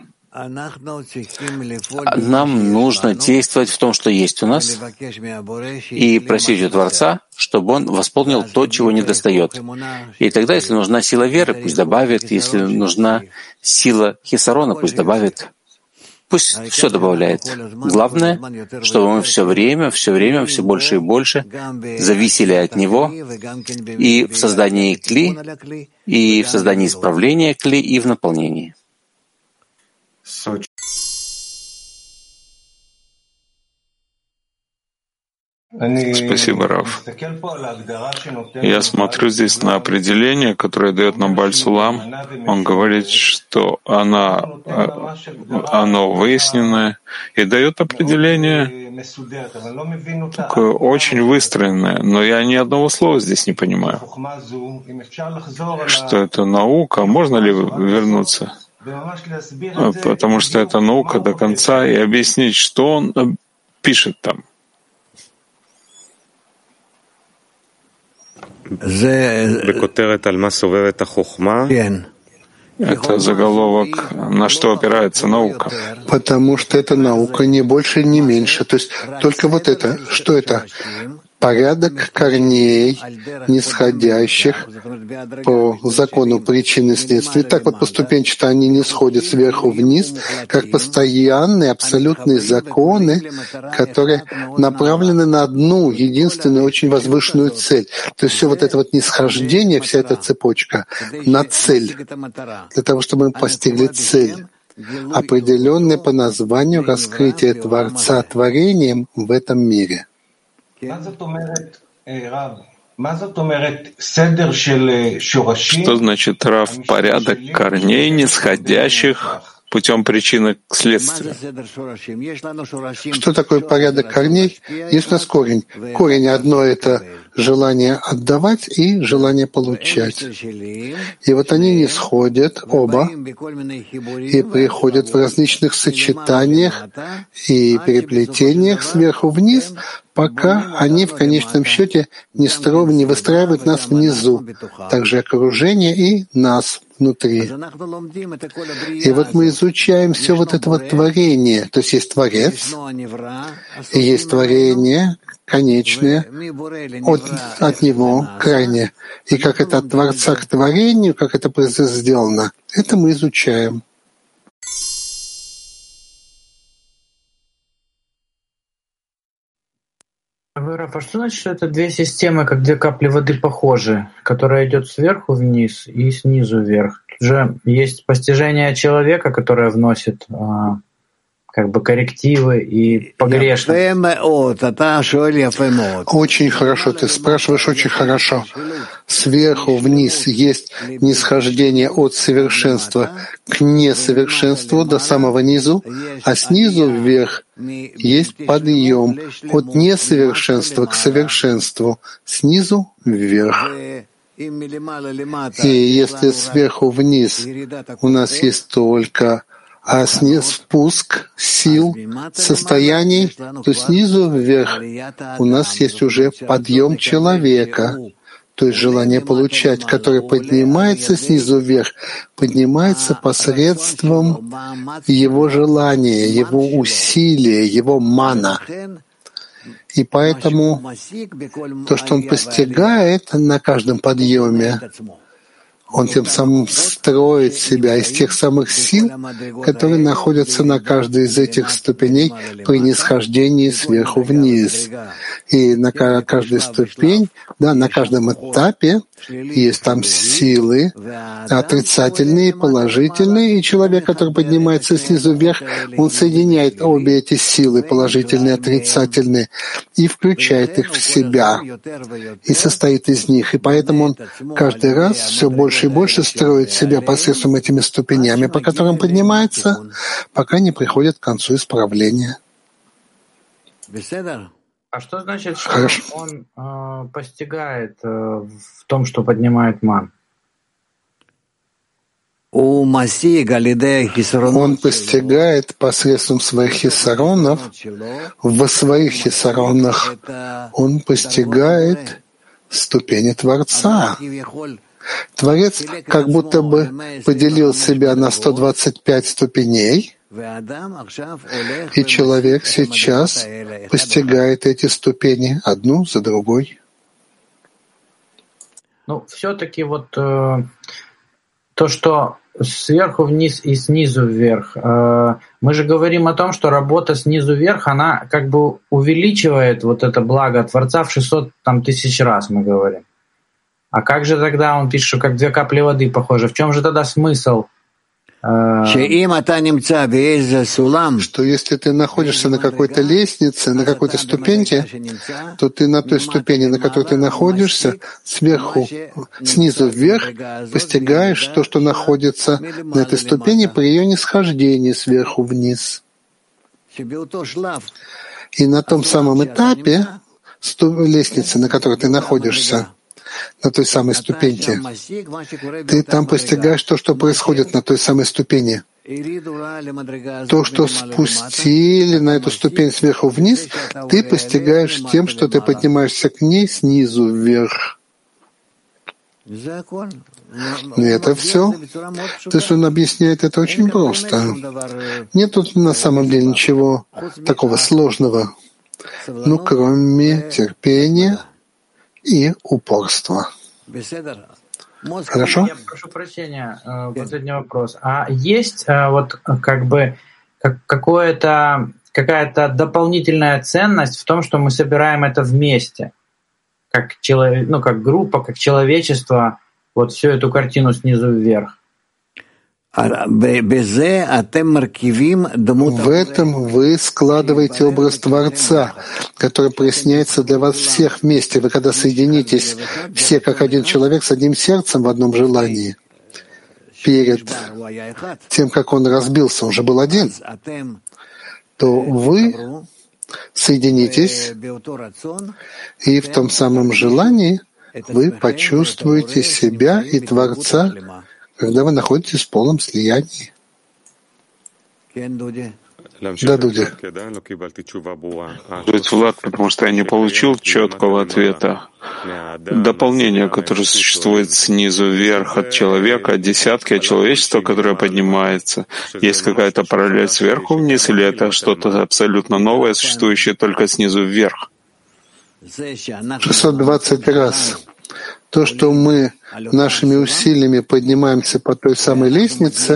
Speaker 1: Нам нужно действовать в том, что есть у нас, и просить у Творца, чтобы Он восполнил то, чего недостает. И тогда, если нужна сила веры, пусть добавит, если нужна сила хисарона, пусть добавит. Пусть все добавляет. Главное, чтобы мы все время, все больше и больше зависели от Него и в создании кли, и в создании исправления кли, и в наполнении.
Speaker 14: Спасибо, Рав. Я смотрю здесь на определение, которое дает нам Бааль Сулам. Он говорит, что оно выясненное, и дает определение такое очень выстроенное, но я ни одного слова здесь не понимаю. Что это наука? Можно ли вернуться? Потому что это наука до конца, и объяснить, что он пишет там. Это заголовок, на что опирается наука.
Speaker 15: Потому что это наука не больше, не меньше. То есть только вот это. Что это? Порядок корней, нисходящих по закону причин и следствий. Так вот поступенчато они не сходят сверху вниз, как постоянные абсолютные законы, которые направлены на одну, единственную, очень возвышенную цель. То есть все вот это вот нисхождение, вся эта цепочка на цель, для того, чтобы мы постигли цель, определенное по названию раскрытие Творца творением в этом мире.
Speaker 14: Что значит, Рав, порядок корней, нисходящих путем причины к следствию?
Speaker 15: Что такое порядок корней? Есть у нас корень. Корень одно — это желание отдавать и желание получать. И вот они не сходят оба и приходят в различных сочетаниях и переплетениях сверху вниз, пока они в конечном счете не выстраивают нас внизу, также окружение и нас внутри. И вот мы изучаем все вот это вот творение. То есть есть Творец, и есть творение конечное от Него крайнее. И как это от Творца к творению, как это сделано, это мы изучаем.
Speaker 3: Раф, а что значит, что это две системы, как две капли воды похожи, которая идет сверху вниз и снизу вверх? Тут же есть постижение человека, которое вносит как бы коррективы и погрешности.
Speaker 15: Очень хорошо, ты спрашиваешь очень хорошо. Сверху вниз есть нисхождение от совершенства к несовершенству до самого низу, а снизу вверх есть подъем от несовершенства к совершенству, снизу вверх. И если сверху вниз у нас есть только спуск сил, состояний, то снизу вверх у нас есть уже подъем человека, то есть желание получать, которое поднимается снизу вверх, поднимается посредством его желания, его усилия, его мана. И поэтому то, что он постигает на каждом подъеме, он тем самым строит себя из тех самых сил, которые находятся на каждой из этих ступеней при нисхождении сверху вниз. И на каждой ступень, да, на каждом этапе есть там силы отрицательные, положительные, и человек, который поднимается снизу вверх, он соединяет обе эти силы, положительные и отрицательные, и включает их в себя, и состоит из них. И поэтому он каждый раз все больше и больше строит себя посредством этими ступенями, по которым поднимается, пока не приходит к концу исправления.
Speaker 3: А что значит, что он постигает в том, что поднимает ман?
Speaker 15: Он постигает посредством своих хисаронов, в своих хисаронах он постигает ступени Творца. Творец как будто бы поделил себя на 125 ступеней, и человек сейчас постигает эти ступени одну за другой.
Speaker 3: Ну, все-таки вот то, что сверху вниз и снизу вверх. Мы же говорим о том, что работа снизу вверх, она как бы увеличивает вот это благо Творца в 600 тысяч раз, мы говорим. А как же тогда он пишет, что как 2 капли воды похоже? В чем же тогда смысл?
Speaker 15: Что если ты находишься на какой-то лестнице, на какой-то ступеньке, то ты на той ступени, на которой ты находишься, снизу вверх постигаешь то, что находится на этой ступени при ее нисхождении сверху вниз. И на том самом этапе лестницы, на которой ты находишься, на той самой ступеньке, ты там постигаешь то, что происходит на той самой ступени. То, что спустили на эту ступень сверху вниз, ты постигаешь тем, что ты поднимаешься к ней снизу вверх. И это все. То есть он объясняет это очень просто. Нет тут на самом деле ничего такого сложного, кроме терпения и упорства. Хорошо?
Speaker 3: Я прошу прощения, последний вопрос. А есть вот как бы какая-то дополнительная ценность в том, что мы собираем это вместе, как как группа, как человечество, вот всю эту картину снизу вверх?
Speaker 15: В этом вы складываете образ Творца, который проясняется для вас всех вместе. Вы когда соединитесь все как один человек с одним сердцем в одном желании, перед тем, как он разбился, он же был один, то вы соединитесь, и в том самом желании вы почувствуете себя и Творца, когда вы находитесь в полном слиянии. Да, Дудя.
Speaker 14: Влад, потому что я не получил четкого ответа. Дополнение, которое существует снизу вверх от человека, от десятки, от человечества, которое поднимается. Есть какая-то параллель сверху вниз, или это что-то абсолютно новое, существующее только снизу вверх?
Speaker 15: 620 раз. То, что мы нашими усилиями поднимаемся по той самой лестнице,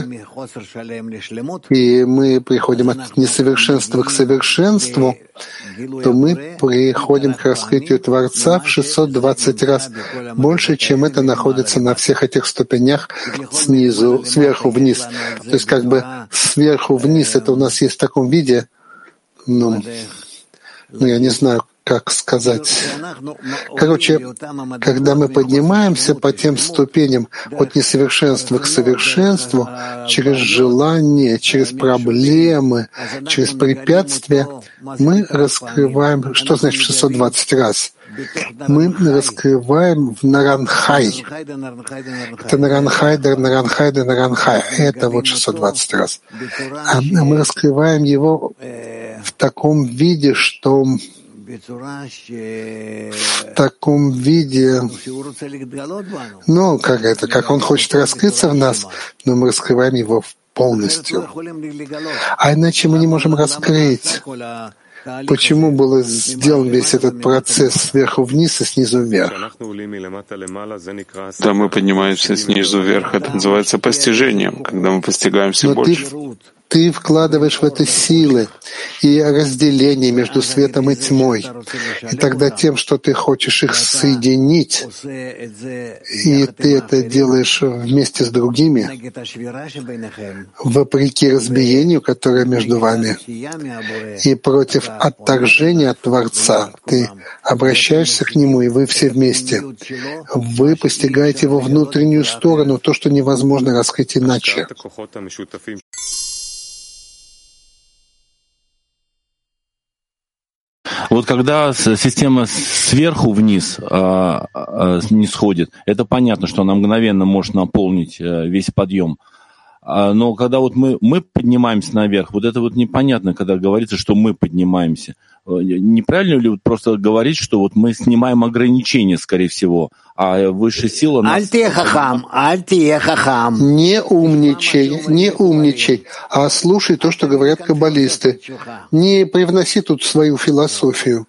Speaker 15: и мы приходим от несовершенства к совершенству, то мы приходим к раскрытию Творца в 620 раз больше, чем это находится на всех этих ступенях сверху вниз. То есть как бы сверху вниз это у нас есть в таком виде, я не знаю, как сказать. Короче, когда мы поднимаемся по тем ступеням от несовершенства к совершенству, через желание, через проблемы, через препятствия, мы раскрываем, что значит в 620 раз? Мы раскрываем в Наранхай. Это Наранхай, Наранхай. Это вот 620 раз. А мы раскрываем его в таком виде, что как он хочет раскрыться в нас, но мы раскрываем его полностью. А иначе мы не можем раскрыть. Почему был сделан весь этот процесс сверху вниз и снизу вверх?
Speaker 14: Когда мы поднимаемся снизу вверх, это называется постижением, когда мы постигаем все больше.
Speaker 15: Ты вкладываешь в это силы и разделение между светом и тьмой. И тогда тем, что ты хочешь их соединить, и ты это делаешь вместе с другими, вопреки разбиению, которое между вами, и против отторжения от Творца, ты обращаешься к Нему, и вы все вместе. Вы постигаете Его внутреннюю сторону, то, что невозможно раскрыть иначе.
Speaker 16: Вот когда система сверху вниз не сходит, это понятно, что она мгновенно может наполнить весь подъем. Но когда вот мы поднимаемся наверх, вот это вот непонятно, когда говорится, что мы поднимаемся. Неправильно ли вот просто говорить, что вот мы снимаем ограничения, скорее всего, а высшая сила нас...
Speaker 15: Не умничай, а слушай то, что говорят каббалисты. Не привноси тут свою философию.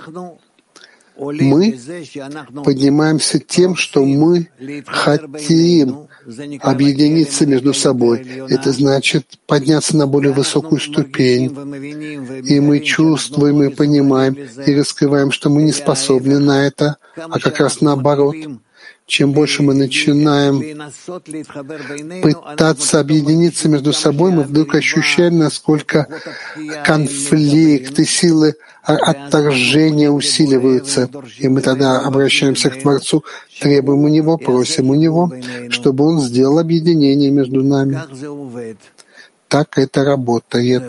Speaker 15: Мы поднимаемся тем, что мы хотим объединиться между собой. Это значит подняться на более высокую ступень. И мы чувствуем и понимаем, и раскрываем, что мы не способны на это, а как раз наоборот. Чем больше мы начинаем пытаться объединиться между собой, мы вдруг ощущаем, насколько конфликты, силы отторжения усиливаются. И мы тогда обращаемся к Творцу, требуем у Него, просим у Него, чтобы Он сделал объединение между нами. Так это работает.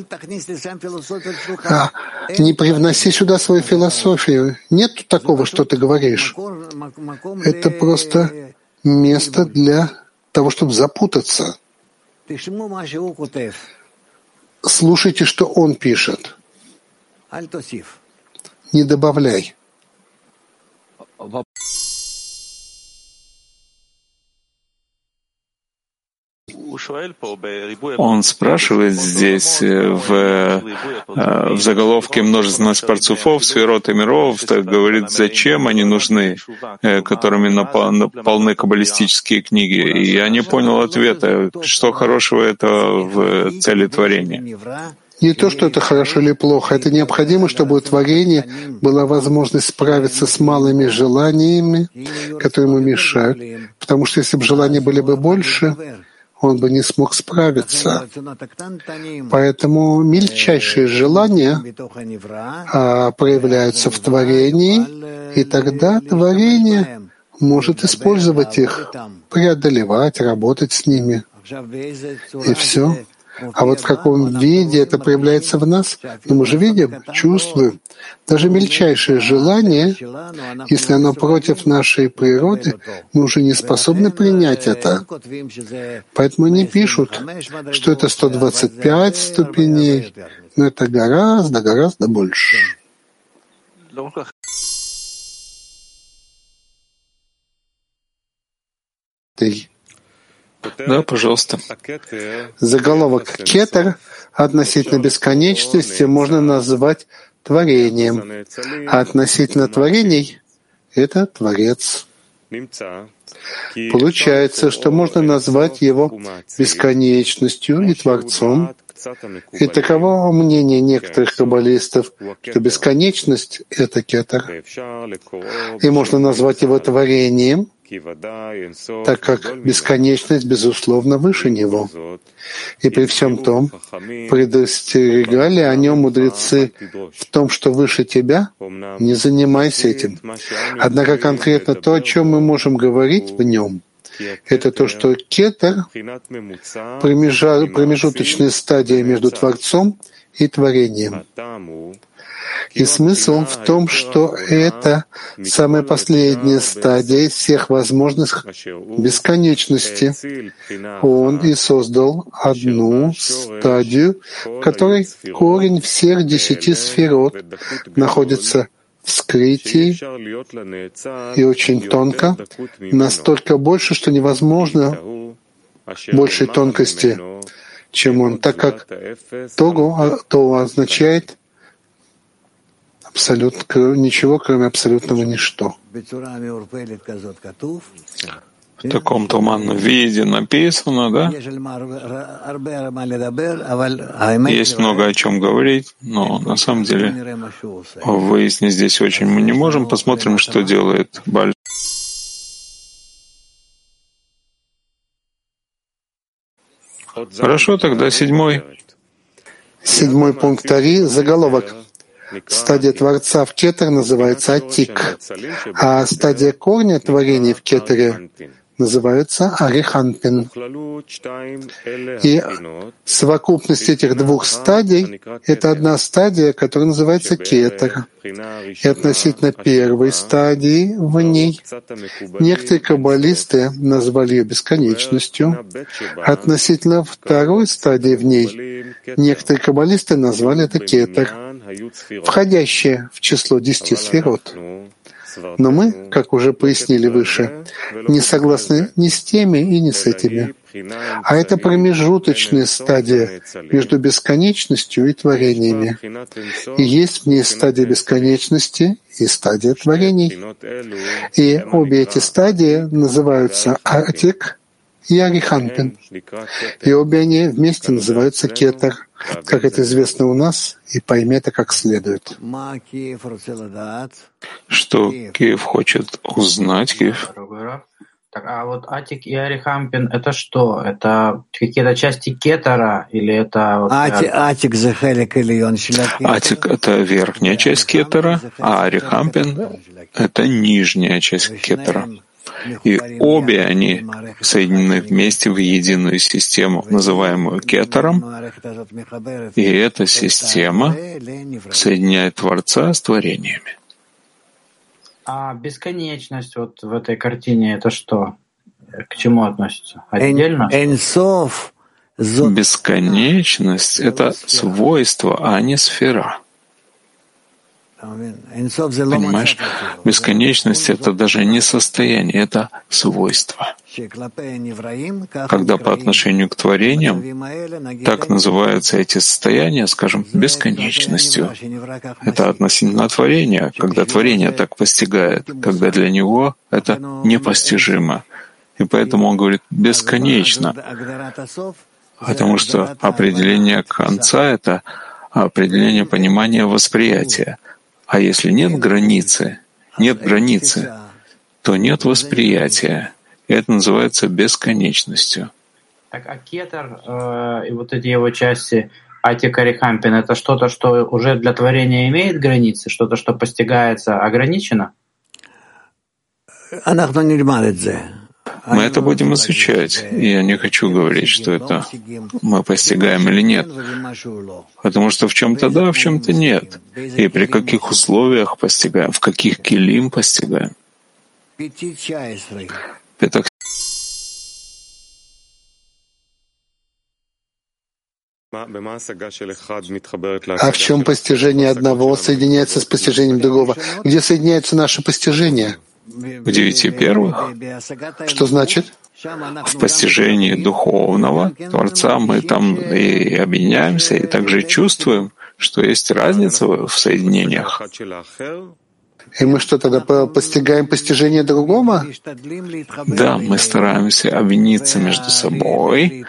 Speaker 15: Не привноси сюда свою философию. Нет такого, что ты говоришь. Это просто место для того, чтобы запутаться. Слушайте, что он пишет. Не добавляй.
Speaker 14: Он спрашивает здесь в заголовке «Множественность парцуфов, сферот и миров», так говорит, зачем они нужны, которыми полны каббалистические книги. И я не понял ответа, что хорошего это в цели творения.
Speaker 15: Не то, что это хорошо или плохо, это необходимо, чтобы у творения была возможность справиться с малыми желаниями, которые ему мешают. Потому что если бы желания были бы больше, он бы не смог справиться. Поэтому мельчайшие желания проявляются в творении, и тогда творение может использовать их, преодолевать, работать с ними. И все. А вот в каком виде это проявляется в нас? Но мы же видим, чувствуем. Даже мельчайшее желание, если оно против нашей природы, мы уже не способны принять это. Поэтому они пишут, что это 125 ступеней, но это гораздо, гораздо больше.
Speaker 14: Да, пожалуйста.
Speaker 15: Заголовок «Кетер» относительно бесконечности можно назвать творением, а относительно творений — это Творец. Получается, что можно назвать его бесконечностью и Творцом. И таково мнение некоторых каббалистов, что бесконечность — это кетер, и можно назвать его творением, так как бесконечность, безусловно, выше него. И при всем том, предостерегали о нем мудрецы в том, что выше тебя, не занимайся этим. Однако конкретно то, о чем мы можем говорить в нем, это то, что кетер — промежуточная стадия между Творцом и творением. И смысл в том, что это самая последняя стадия из всех возможных бесконечности. Он и создал одну стадию, в которой корень всех 10 сферот находится в скрытии и очень тонко, настолько больше, что невозможно большей тонкости, чем он, так как то означает абсолютно ничего, кроме абсолютного ничто.
Speaker 14: В таком туманном виде написано, да? Есть много о чем говорить, но на самом деле выяснить здесь очень мы не можем. Посмотрим, что делает Баль. Хорошо, тогда 7.
Speaker 15: 7 пункт Ари, заголовок. Стадия Творца в Кетер называется Атик, а стадия корня творения в Кетере называются Ариханпин. И совокупность этих двух стадий — это одна стадия, которая называется кетер. И относительно первой стадии в ней некоторые каббалисты назвали ее бесконечностью. Относительно второй стадии в ней некоторые каббалисты назвали это кетер, входящее в число 10 сферот. Но мы, как уже пояснили выше, не согласны ни с теми и ни с этими. А это промежуточная стадия между бесконечностью и творениями. И есть в ней стадия бесконечности и стадия творений. И обе эти стадии называются Атик и Ариханпин. И обе они вместе называются кетер, как это известно у нас, и пойми это как следует.
Speaker 14: Что Киев хочет узнать, Киев?
Speaker 3: Так, а вот Атик и Ариханпин — это что? Это какие-то части кетера или это...
Speaker 13: Атик
Speaker 14: — это верхняя часть кетера, а Ариханпин — это нижняя часть кетера. И обе они соединены вместе в единую систему, называемую кетером, и эта система соединяет Творца с творениями.
Speaker 3: А бесконечность вот в этой картине — это что? К чему относится? Отдельно?
Speaker 14: Бесконечность — это свойство, а не сфера. Понимаешь? Бесконечность — это даже не состояние, это свойство. Когда по отношению к творениям, так называются эти состояния, скажем, бесконечностью. Это относительно творения, когда творение так постигает, когда для него это непостижимо. И поэтому он говорит «бесконечно», потому что определение конца — это определение понимания восприятия. А если нет границы, то нет восприятия. И это называется бесконечностью.
Speaker 3: Так, а кетер и вот эти его части, Атик, Ариханпин, это что-то, что уже для творения имеет границы, что-то, что постигается ограничено?
Speaker 14: Мы это будем изучать, и я не хочу говорить, что это мы постигаем или нет, потому что в чем-то да, в чем-то нет, и при каких условиях постигаем, в каких келим постигаем. Пятак.
Speaker 15: А в чем постижение одного соединяется с постижением другого? Где соединяются наши постижения?
Speaker 14: В 9 первых.
Speaker 15: Что значит?
Speaker 14: В постижении духовного Творца мы там и объединяемся, и также чувствуем, что есть разница в соединениях.
Speaker 15: И мы что, тогда постигаем постижение другого?
Speaker 14: Да, мы стараемся объединиться между собой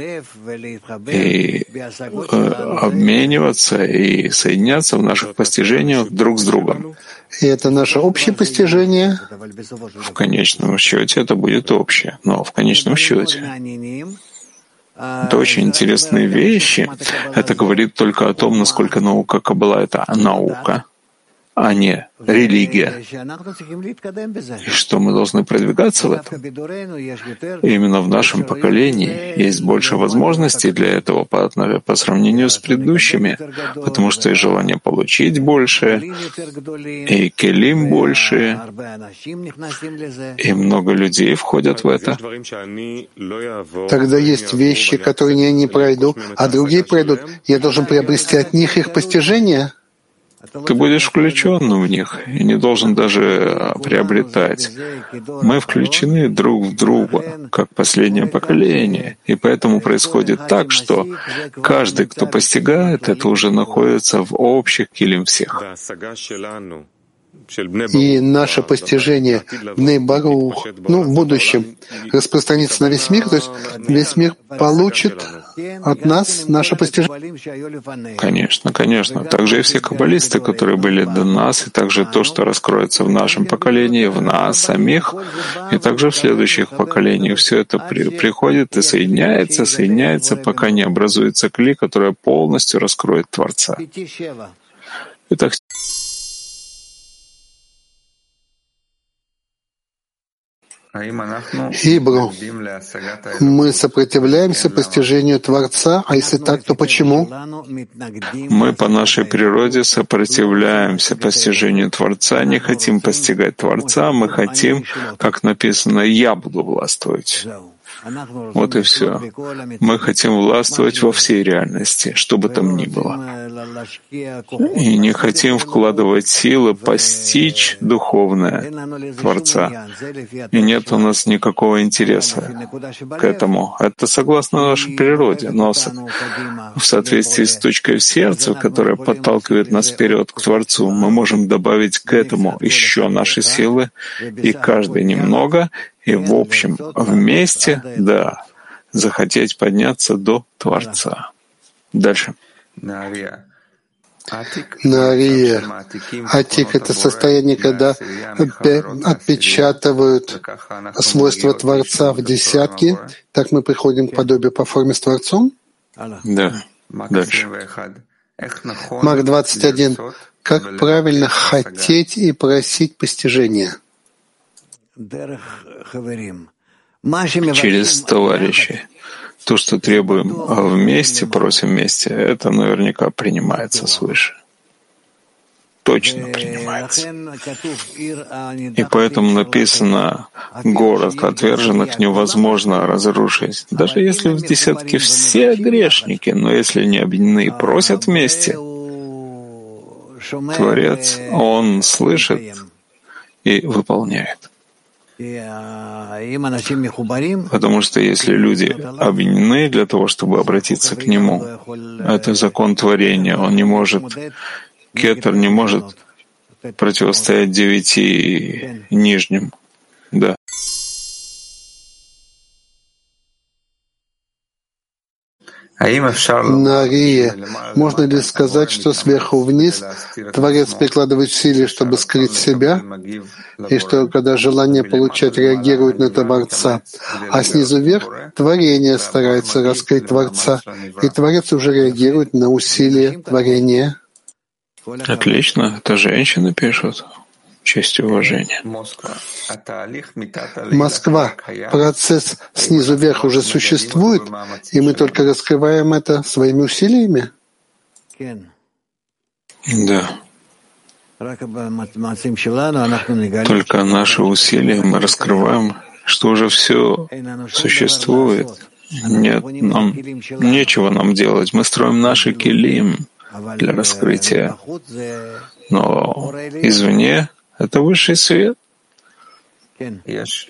Speaker 14: и обмениваться и соединяться в наших постижениях друг с другом.
Speaker 15: И это наше общее постижение?
Speaker 14: В конечном счете это будет общее, но в конечном счете это очень интересные вещи. Это говорит только о том, насколько наука Каббала — это наука, а не религия, и что мы должны продвигаться в этом. И именно в нашем поколении есть больше возможностей для этого по сравнению с предыдущими, потому что и желание получить больше, и келим больше, и много людей входят в это.
Speaker 15: Тогда есть вещи, которые я не пройду, а другие пройдут. Я должен приобрести от них их постижение?
Speaker 14: Ты будешь включенным в них и не должен даже приобретать. Мы включены друг в друга, как последнее поколение. И поэтому происходит так, что каждый, кто постигает, это уже находится в общих килим всех.
Speaker 15: И наше постижение Бней Барух, в будущем распространится на весь мир, то есть весь мир получит от нас наше постижение.
Speaker 14: Конечно, конечно. Также и все каббалисты, которые были до нас, и также то, что раскроется в нашем поколении, в нас самих, и также в следующих поколениях. Все это приходит и соединяется, пока не образуется кли, которая полностью раскроет Творца. Итак,
Speaker 15: Хибру. Мы сопротивляемся постижению Творца, а если так, то почему?
Speaker 14: Мы по нашей природе сопротивляемся постижению Творца, не хотим постигать Творца, мы хотим, как написано, «Я буду властвовать». Вот и все. Мы хотим властвовать во всей реальности, что бы там ни было. И не хотим вкладывать силы постичь духовное Творца. И нет у нас никакого интереса к этому. Это согласно нашей природе, но в соответствии с точкой в сердце, которая подталкивает нас вперед к Творцу, мы можем добавить к этому еще наши силы, и каждый немного, и в общем, вместе, да, захотеть подняться до Творца. Дальше.
Speaker 15: Нария. Атик — это состояние, когда отпечатывают свойства Творца в десятки. Так мы приходим к подобию по форме с Творцом?
Speaker 14: Да. Дальше.
Speaker 15: Мак 21. Как правильно хотеть и просить постижения?
Speaker 14: Через товарищей. То, что требуем вместе, просим вместе, это наверняка принимается свыше. Точно принимается. И поэтому написано, город отверженных невозможно разрушить. Даже если в десятке все грешники, но если не объединены и просят вместе, Творец, Он слышит и выполняет. Потому что если люди объединены для того, чтобы обратиться к Нему, это закон творения, он не может, кетер не может противостоять 9 нижним. Да.
Speaker 15: Нария. Можно ли сказать, что сверху вниз Творец прикладывает усилия, чтобы скрыть себя, и что, когда желание получать реагирует на Творца, а снизу вверх Творение старается раскрыть Творца, и Творец уже реагирует на усилия творения?
Speaker 14: Отлично. Это женщины пишут. Честь и уважение.
Speaker 15: Москва. Процесс снизу вверх уже существует, и мы только раскрываем это своими усилиями?
Speaker 14: Да. Только наши усилия мы раскрываем, что уже все существует. Нет, нечего нам делать. Мы строим наши килим для раскрытия. Но извне — это высший свет.